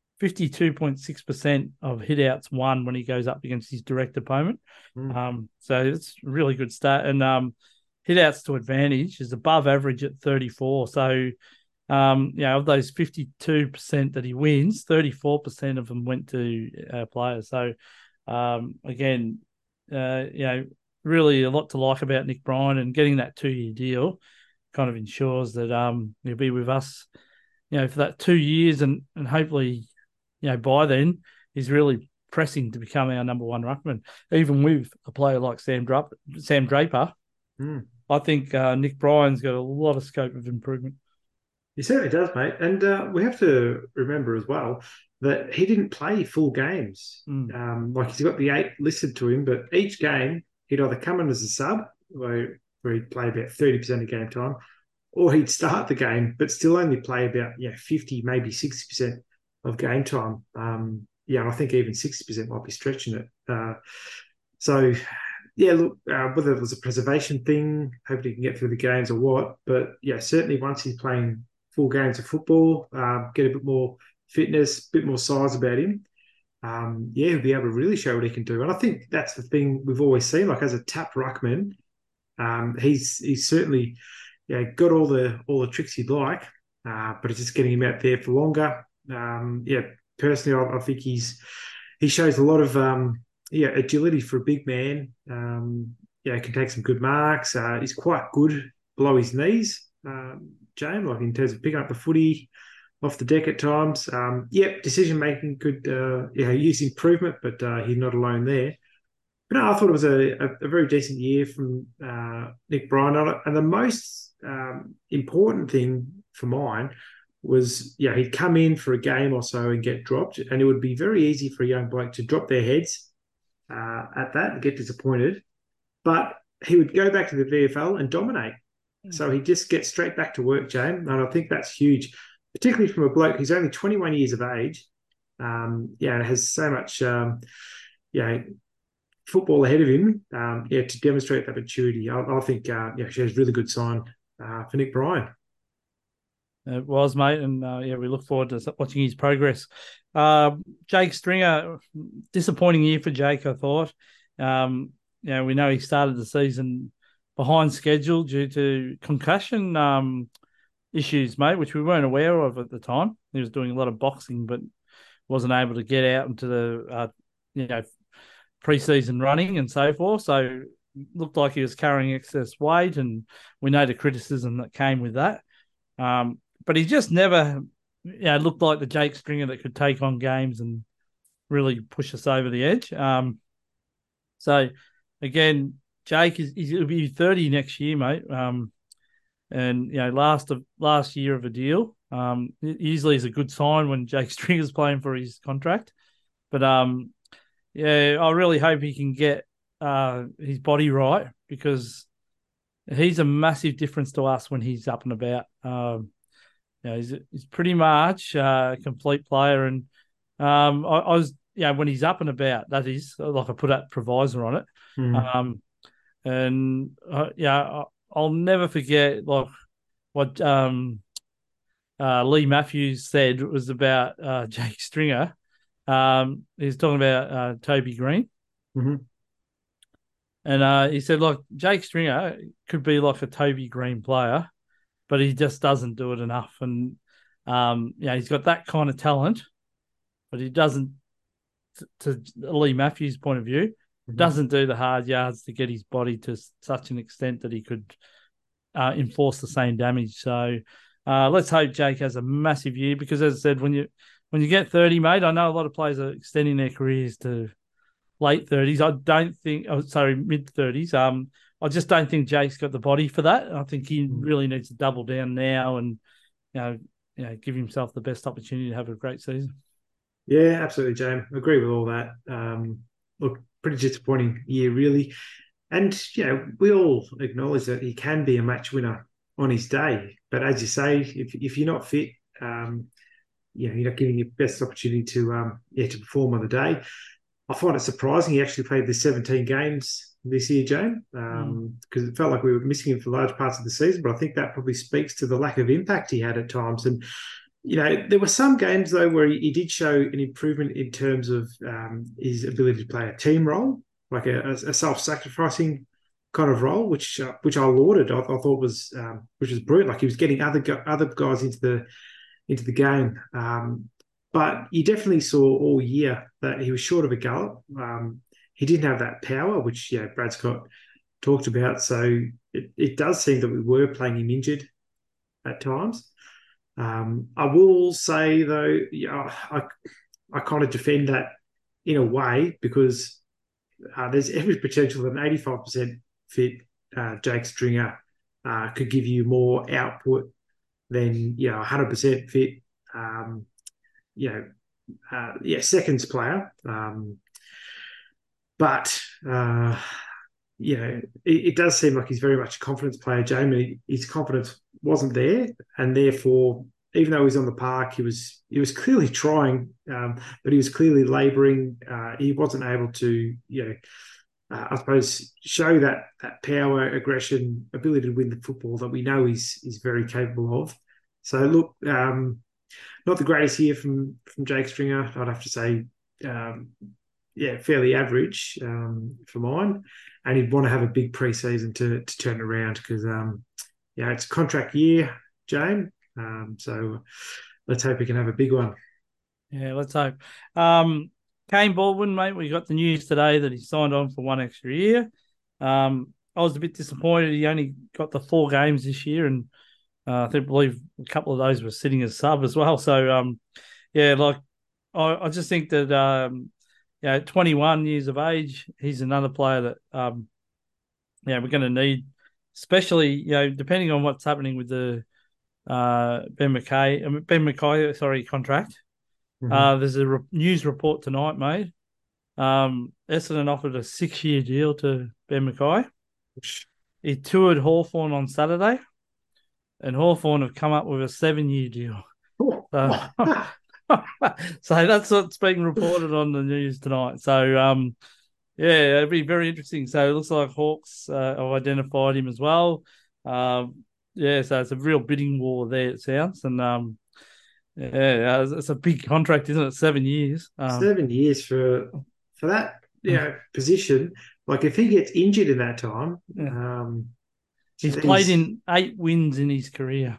52.6% of hit-outs won when he goes up against his direct opponent. So it's a really good stat. And hit-outs to advantage is above average at 34. So, of those 52% that he wins, 34% of them went to players. So, again, really a lot to like about Nick Bryan, and getting that 2-year deal kind of ensures that he'll be with us, for that 2 years, and hopefully, by then he's really pressing to become our number one ruckman. Even with a player like Sam Draper, I think Nick Bryan's got a lot of scope of improvement. He certainly does, mate. And we have to remember as well that he didn't play full games. Like he's got the 8 listed to him, but each game he'd either come in as a sub, where he'd play about 30% of game time, or he'd start the game, but still only play about 50, maybe 60% of game time. I think even 60% might be stretching it. Look, whether it was a preservation thing, hoping he can get through the games or what, but certainly once he's playing full games of football, get a bit more fitness, a bit more size about him, he'll be able to really show what he can do. And I think that's the thing we've always seen, like as a tap ruckman, he's certainly got all the tricks he'd like, but it's just getting him out there for longer. Personally, I think he shows a lot of agility for a big man. Can take some good marks. He's quite good below his knees, Jane, like in terms of picking up the footy off the deck at times. Decision making could use improvement, but he's not alone there. But no, I thought it was a very decent year from Nick Bryan. And the most important thing for mine was, he'd come in for a game or so and get dropped, and it would be very easy for a young bloke to drop their heads at that and get disappointed. But he would go back to the VFL and dominate. So he just gets straight back to work, James. And I think that's huge, particularly from a bloke who's only 21 years of age, and has so much, football ahead of him, to demonstrate that maturity. I think, shows really good sign for Nick Bryan. It was, mate, and we look forward to watching his progress. Jake Stringer, disappointing year for Jake, I thought. We know he started the season behind schedule due to concussion issues, mate, which we weren't aware of at the time. He was doing a lot of boxing, but wasn't able to get out into the preseason running and so forth. So looked like he was carrying excess weight, and we know the criticism that came with that. But he just never looked like the Jake Stringer that could take on games and really push us over the edge. So again, Jake he'll be 30 next year, mate. And last year of a deal. Usually is a good sign when Jake Stringer's playing for his contract. But I really hope he can get his body right, because he's a massive difference to us when he's up and about. He's pretty much a complete player, and I was when he's up and about, that is, like, I put that provisor on it. And I'll never forget like what Lee Matthews said was about Jake Stringer. He was talking about Toby Green. Mm-hmm. And he said, like, Jake Stringer could be like a Toby Green player, but he just doesn't do it enough. And, he's got that kind of talent, but he doesn't, to Lee Matthews' point of view, doesn't do the hard yards to get his body to such an extent that he could enforce the same damage. So let's hope Jake has a massive year, because, as I said, when you get 30, mate, I know a lot of players are extending their careers to late 30s. I don't think, mid 30s. I just don't think Jake's got the body for that. I think he really needs to double down now and, give himself the best opportunity to have a great season. Yeah, absolutely, James. I agree with all that. Look, pretty disappointing year, really. And, we all acknowledge that he can be a match winner on his day. But as you say, if you're not fit, you're not giving your best opportunity to perform on the day. I find it surprising he actually played the 17 games this year, James, because it felt like we were missing him for large parts of the season. But I think that probably speaks to the lack of impact he had at times. And, there were some games, though, where he did show an improvement in terms of his ability to play a team role, like a self-sacrificing kind of role, which I lauded. I thought was which was brilliant. Like, he was getting other guys into the game. But you definitely saw all year that he was short of a gallop. He didn't have that power, which Brad Scott talked about. So it does seem that we were playing him injured at times. I will say, though, I kind of defend that in a way, because there's every potential that an 85% fit Jake Stringer could give you more output than 100% fit seconds player. But it does seem like he's very much a confidence player, Jamie. His confidence wasn't there, and therefore, even though he was on the park, he was clearly trying, but he was clearly labouring. He wasn't able to, I suppose, show that power, aggression, ability to win the football that we know he's very capable of. So look, not the greatest year from Jake Stringer. I'd have to say, fairly average for mine. And he'd want to have a big pre-season to turn it around, because, it's a contract year, James. So let's hope he can have a big one. Yeah, let's hope. Kane Baldwin, mate, we got the news today that he signed on for one extra year. I was a bit disappointed. He only got the 4 games this year, and I believe a couple of those were sitting as sub as well. So, I just think that, 21 years of age, he's another player that, we're going to need, especially, depending on what's happening with the Ben McKay contract. There's a news report tonight, mate. Essendon offered a 6-year deal to Ben McKay. He toured Hawthorn on Saturday, and Hawthorn have come up with a 7-year deal. So that's what's being reported on the news tonight. So, it'll be very interesting. So it looks like Hawks have identified him as well. So it's a real bidding war there, it sounds. And, it's a big contract, isn't it? 7 years. 7 years for that position. Like, if he gets injured in that time, he's played in 8 wins in his career.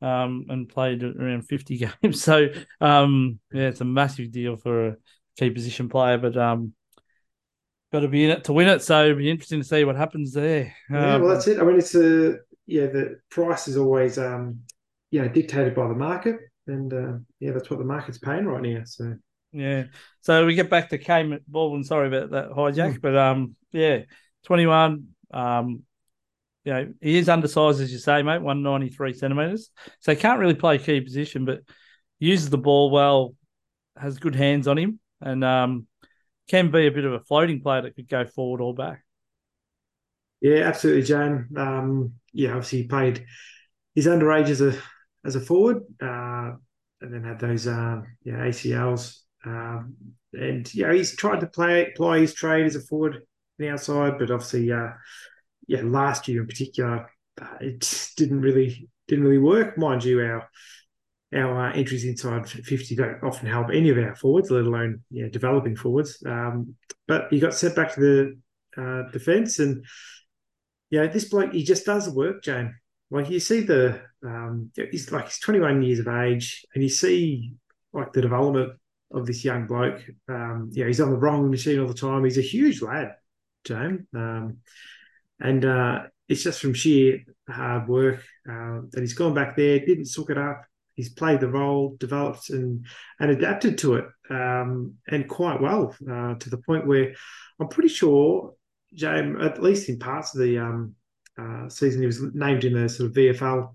and played around 50 games. So, yeah, it's a massive deal for a key position player, but got to be in it to win it. So it'll be interesting to see what happens there. Yeah, well, that's it. I mean, it's the price is always dictated by the market, and that's what the market's paying right now. So Yeah. So we get back to Kane Baldwin. Sorry about that hijack, mm. but yeah, 21. He is undersized, as you say, mate, 193 centimeters. So he can't really play key position, but uses the ball well, has good hands on him, and can be a bit of a floating player that could go forward or back. Yeah, absolutely, Jane. Obviously he played his underage as a forward, and then had those ACLs. And he's tried to apply his trade as a forward on the outside, but obviously last year in particular, it didn't really work. Mind you, our entries inside 50 don't often help any of our forwards, let alone developing forwards. But he got sent back to the defence, and this bloke, he just does the work, Jane. Like you see he's 21 years of age, and you see like the development of this young bloke. He's on the wrong machine all the time. He's a huge lad, Jane. And it's just from sheer hard work that he's gone back there, didn't sook it up. He's played the role, developed and adapted to it, and quite well, to the point where I'm pretty sure, James, at least in parts of the season, he was named in the sort of VFL,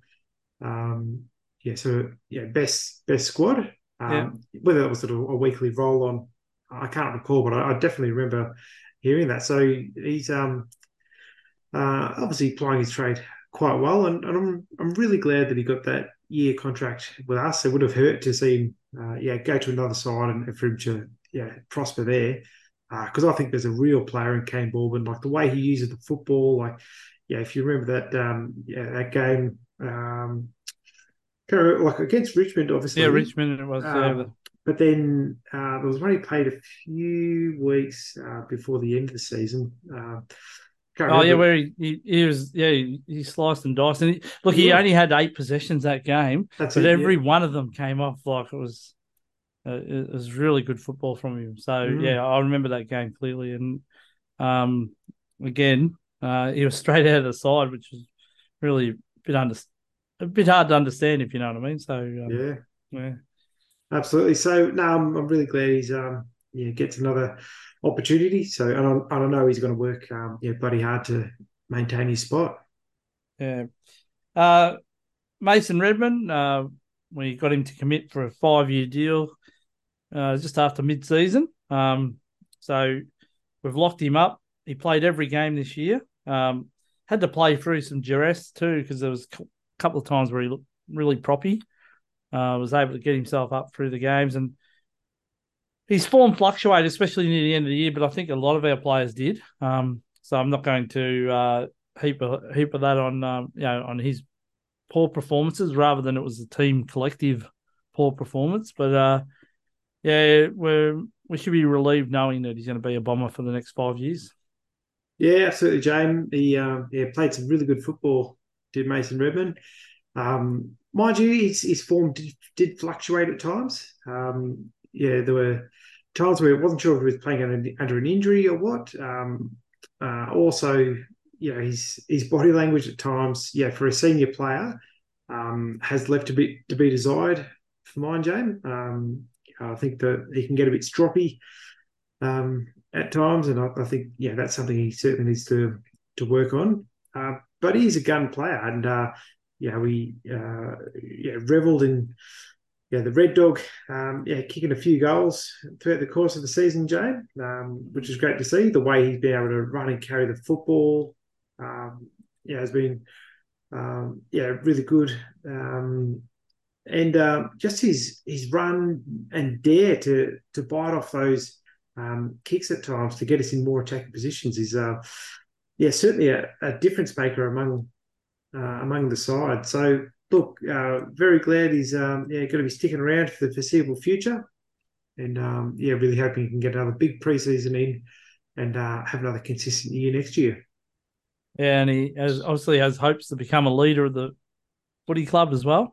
best squad. Yeah. Whether it was sort of a weekly roll on, I can't recall, but I definitely remember hearing that. So he's obviously plying his trade quite well, and I'm really glad that he got that year contract with us. It would have hurt to see him go to another side and for him to prosper there, because I think there's a real player in Kane Baldwin, like the way he uses the football. Like if you remember that game, like against Richmond, obviously. Yeah, Richmond it was. But then there was one he played a few weeks before the end of the season. Where he was, he sliced and diced. And he only had 8 possessions that game, but every one of them came off like it was really good football from him. So, I remember that game clearly. And again, he was straight out of the side, which was really a bit hard to understand, if you know what I mean. So, yeah. Absolutely. So, no, I'm really glad he's gets another opportunity. So, and I know he's going to work bloody hard to maintain his spot. Yeah. Mason Redman, we got him to commit for a 5-year deal just after mid-season. So we've locked him up. He played every game this year. Had to play through some duress too, because there was a couple of times where he looked really proppy. Was able to get himself up through the games, and his form fluctuated, especially near the end of the year, but I think a lot of our players did. So I'm not going to heap of that on on his poor performances, rather than it was a team collective poor performance. But we should be relieved knowing that he's going to be a Bomber for the next 5 years. Yeah, absolutely, James. He played some really good football, did Mason Redman. Mind you, his form did fluctuate at times. There were times where I wasn't sure if he was playing under an injury or what. Also, his body language at times, for a senior player, has left a bit to be desired for mine, James. I think that he can get a bit stroppy at times, and I think that's something he certainly needs to work on. But he's a gun player, and we revelled in the Red Dog, kicking a few goals throughout the course of the season, Jane, which is great to see. The way he's been able to run and carry the football, has been really good. And just his run and dare to bite off those kicks at times to get us in more attacking positions is certainly a difference maker among the side. So look, very glad he's going to be sticking around for the foreseeable future, and really hoping he can get another big preseason in and have another consistent year next year. Yeah, and he obviously has hopes to become a leader of the footy club as well.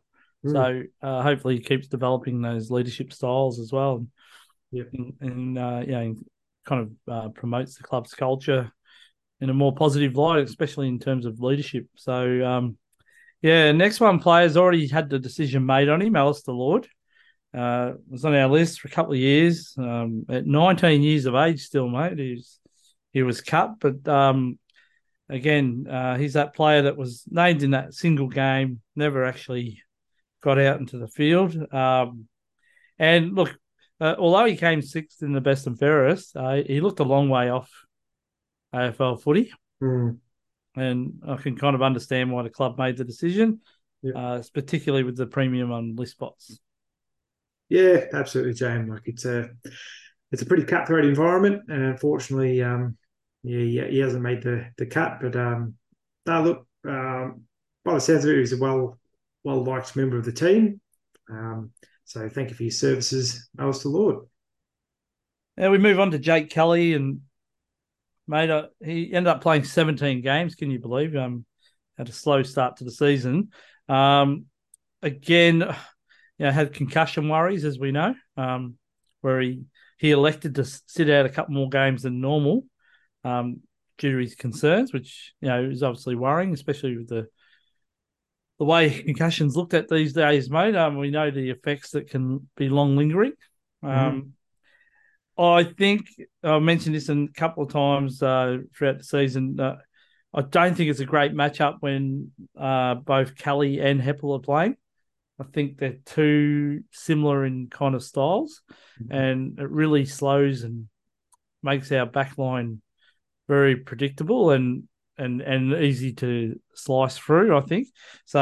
So hopefully he keeps developing those leadership styles as well. Yep. And kind of promotes the club's culture in a more positive light, especially in terms of leadership. So, next one player's already had the decision made on him, Alistair Lord. Was on our list for a couple of years. At 19 years of age still, mate, he was cut. But again, he's that player that was named in that single game, never actually got out into the field. And look, although he came sixth in the best and fairest, he looked a long way off AFL footy. And I can kind of understand why the club made the decision, particularly with the premium on list spots. Yeah, absolutely, James. Like it's a pretty cutthroat environment, and unfortunately, he hasn't made the cut. But look, by the sounds of it, he was a well liked member of the team. So thank you for your services, Alistair Lord. Now we move on to Jake Kelly, and mate, he ended up playing 17 games. Can you believe? Had a slow start to the season. Again, had concussion worries, as we know, where he elected to sit out a couple more games than normal due to his concerns, which is obviously worrying, especially with the way concussions looked at these days, mate. We know the effects that can be long lingering. I think I mentioned this a couple of times throughout the season. I don't think it's a great matchup when both Kelly and Heppel are playing. I think they're too similar in kind of styles, and it really slows and makes our backline very predictable and easy to slice through, I think. So,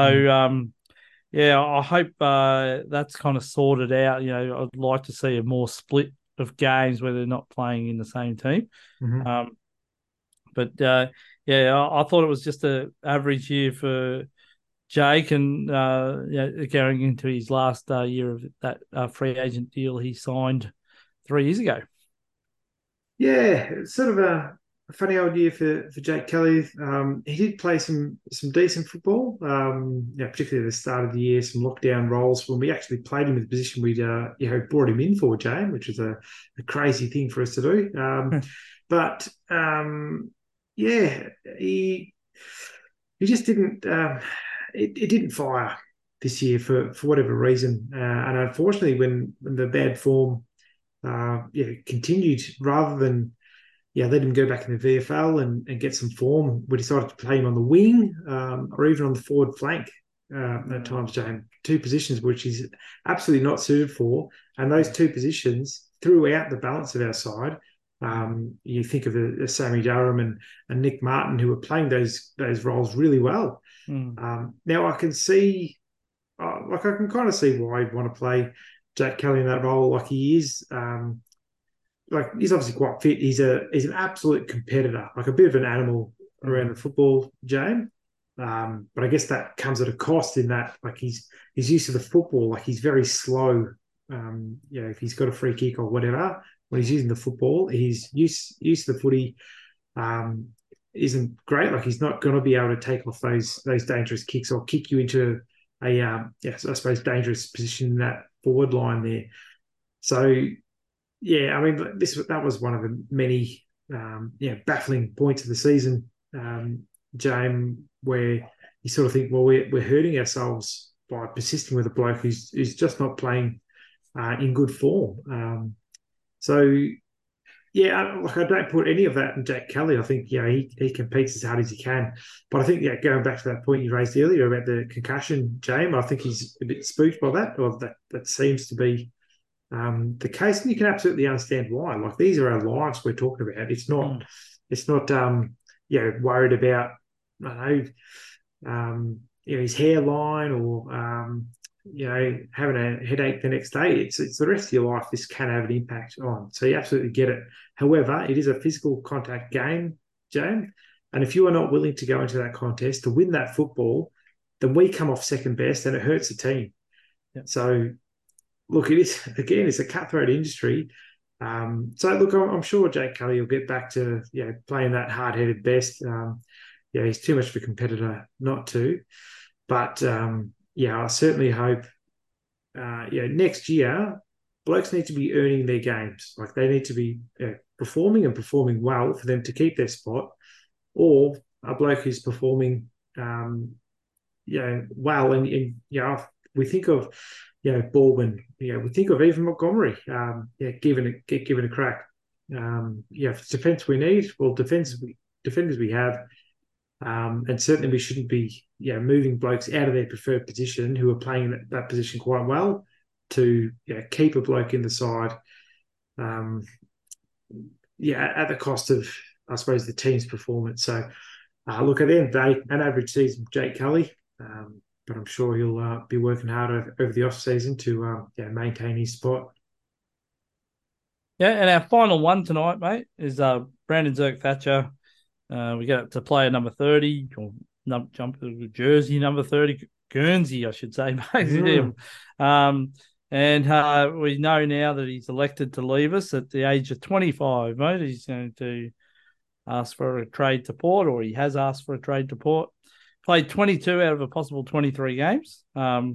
I hope that's kind of sorted out. I'd like to see a more split of games where they're not playing in the same team. But I thought it was just an average year for Jake, and going into his last year of that free agent deal he signed 3 years ago. Yeah, it's sort of a funny old year for Jake Kelly. He did play some decent football, particularly at the start of the year, some lockdown roles when we actually played him in the position we'd brought him in for, Jane, which was a crazy thing for us to do. But he just didn't. It didn't fire this year for whatever reason, and unfortunately, when the bad form continued, rather than let him go back in the VFL and get some form, we decided to play him on the wing or even on the forward flank at times, James. Two positions which he's absolutely not suited for, and those two positions threw out the balance of our side. You think of a Sammy Durham and Nick Martin, who were playing those roles really well. Now I can see, I can kind of see why I'd want to play Jake Kelly in that role. Like he is, he's obviously quite fit. He's an absolute competitor, like a bit of an animal around the football, James. But I guess that comes at a cost in that, like he's used to the football, like he's very slow. If he's got a free kick or whatever, when he's using the football, he's used to the footy. Isn't great. Like he's not going to be able to take off those dangerous kicks or kick you into a I suppose dangerous position in that forward line there. So I mean that was one of the many baffling points of the season, James, where you sort of think, well, we're hurting ourselves by persisting with a bloke who's just not playing in good form. I don't put any of that in Jake Kelly. I think he competes as hard as he can. But I think going back to that point you raised earlier about the concussion, James, I think he's a bit spooked by that, or that seems to be the case. And you can absolutely understand why. Like these are our lives we're talking about. It's not worried about his hairline or having a headache the next day. It's the rest of your life this can have an impact on. So you absolutely get it. However, it is a physical contact game, James. And if you are not willing to go into that contest to win that football, then we come off second best and it hurts the team. Yeah. So, look, it's a cutthroat industry. I'm sure Jake Kelly will get back to playing that hard-headed best. He's too much of a competitor not to. But I certainly hope. Next year, blokes need to be earning their games. Like they need to be performing and performing well for them to keep their spot, or a bloke who's performing, well, we think of, Baldwin, we think of even Montgomery, given a crack. If it's defence we need, well, defenders we have, and certainly we shouldn't be, moving blokes out of their preferred position who are playing that position quite well to keep a bloke in the side. Um, at the cost of, I suppose, the team's performance. So, look, at the end of the day, an average season, Jake Cully, but I'm sure he'll be working hard over the off season to maintain his spot. Yeah, and our final one tonight, mate, is Brandon Zerk-Thatcher. We get to player number 30, or jersey number 30, Guernsey, I should say, mate. And we know now that he's elected to leave us at the age of 25, mate. He's going to ask for a trade to Port, or he has asked for a trade to Port. Played 22 out of a possible 23 games.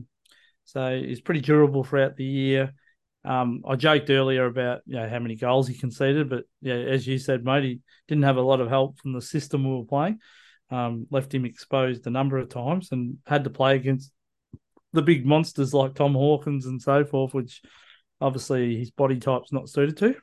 So he's pretty durable throughout the year. I joked earlier about how many goals he conceded, but as you said, mate, he didn't have a lot of help from the system we were playing. Left him exposed a number of times and had to play against the big monsters like Tom Hawkins and so forth, which obviously his body type's not suited to.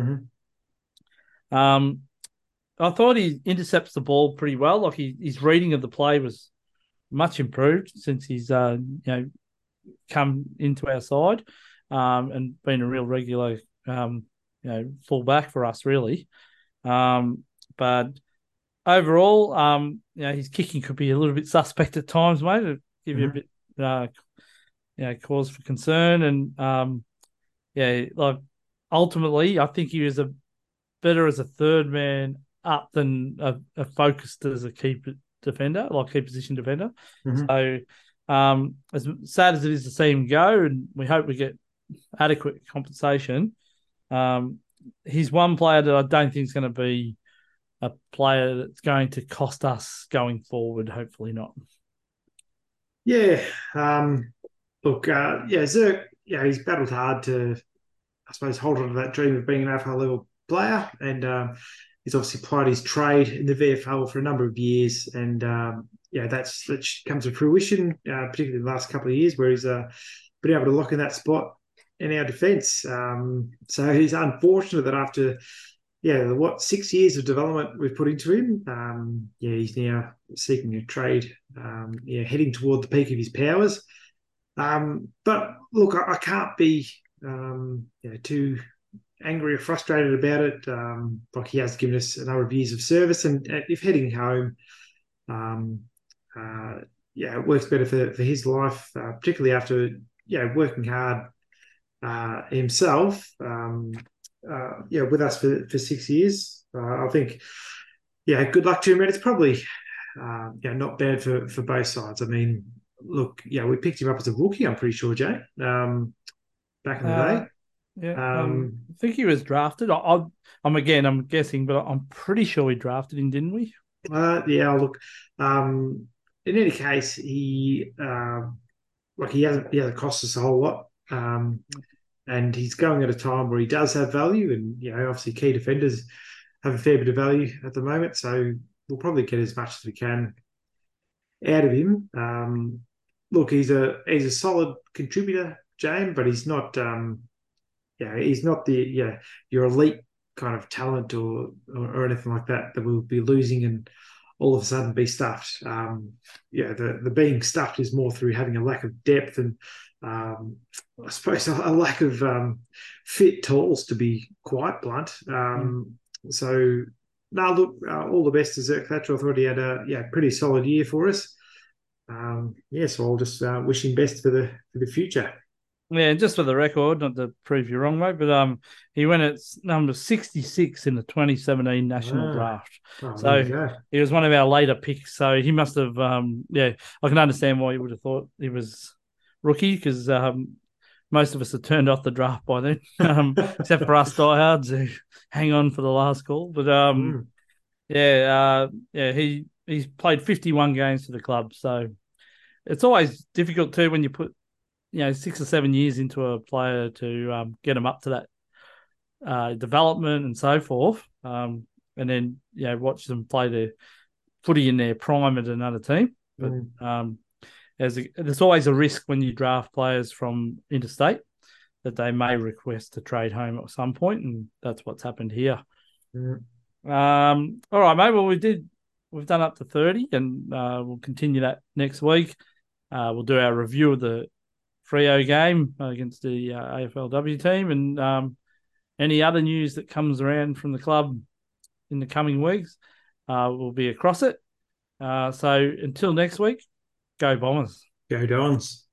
Mm-hmm. I thought he intercepts the ball pretty well. Like his reading of the play was much improved since he's come into our side. And been a real regular, fullback for us, really. But overall, his kicking could be a little bit suspect at times, mate. It'd give you a bit, cause for concern. And like ultimately, I think he was better as a third man up than a focused as a key defender, like key position defender. Mm-hmm. So, as sad as it is to see him go, and we hope we get adequate compensation, he's one player that I don't think is going to be a player that's going to cost us going forward. Hopefully not. Yeah. Look, Zerk, he's battled hard to, I suppose, hold on to that dream of being an AFL level player, and he's obviously plied his trade in the VFL for a number of years, and that comes to fruition, particularly the last couple of years where he's been able to lock in that spot in our defence. So he's unfortunate that after 6 years of development we've put into him, he's now seeking a trade, heading toward the peak of his powers. But look, I can't be too angry or frustrated about it. Like he has given us a number of years of service, and if heading home, it works better for his life, particularly after working hard himself, with us for 6 years. I think, good luck to him. And it's probably, not bad for both sides. I mean, look, we picked him up as a rookie, I'm pretty sure, Jay, back in the day. I think he was drafted. I'm guessing, but I'm pretty sure we drafted him, didn't we? Look, in any case, he hasn't cost us a whole lot. And he's going at a time where he does have value, and obviously key defenders have a fair bit of value at the moment. So we'll probably get as much as we can out of him. Look, he's a solid contributor, James, but he's not he's not the your elite kind of talent or anything like that we'll be losing and all of a sudden be stuffed. The being stuffed is more through having a lack of depth and I suppose a lack of fit tools, to be quite blunt. So, no, look, all the best to Zerk-Thatcher. I thought he had a pretty solid year for us. So I'll just wish him best for the future. Yeah, just for the record, not to prove you wrong, mate, but he went at number 66 in the 2017 national draft. So he was one of our later picks. So he must have, I can understand why you would have thought he was rookie, because most of us had turned off the draft by then, except for us diehards who hang on for the last call. But he's played 51 games for the club. So it's always difficult too when you put 6 or 7 years into a player to get them up to that development and so forth, and then watch them play their footy in their prime at another team. But there's always a risk when you draft players from interstate that they may request to trade home at some point, and that's what's happened here. All right, mate. Well, we've done up to 30, and we'll continue that next week. We'll do our review of the Freo game against the AFLW team, and any other news that comes around from the club in the coming weeks, we'll be across it. So until next week, go Bombers. Go Dons.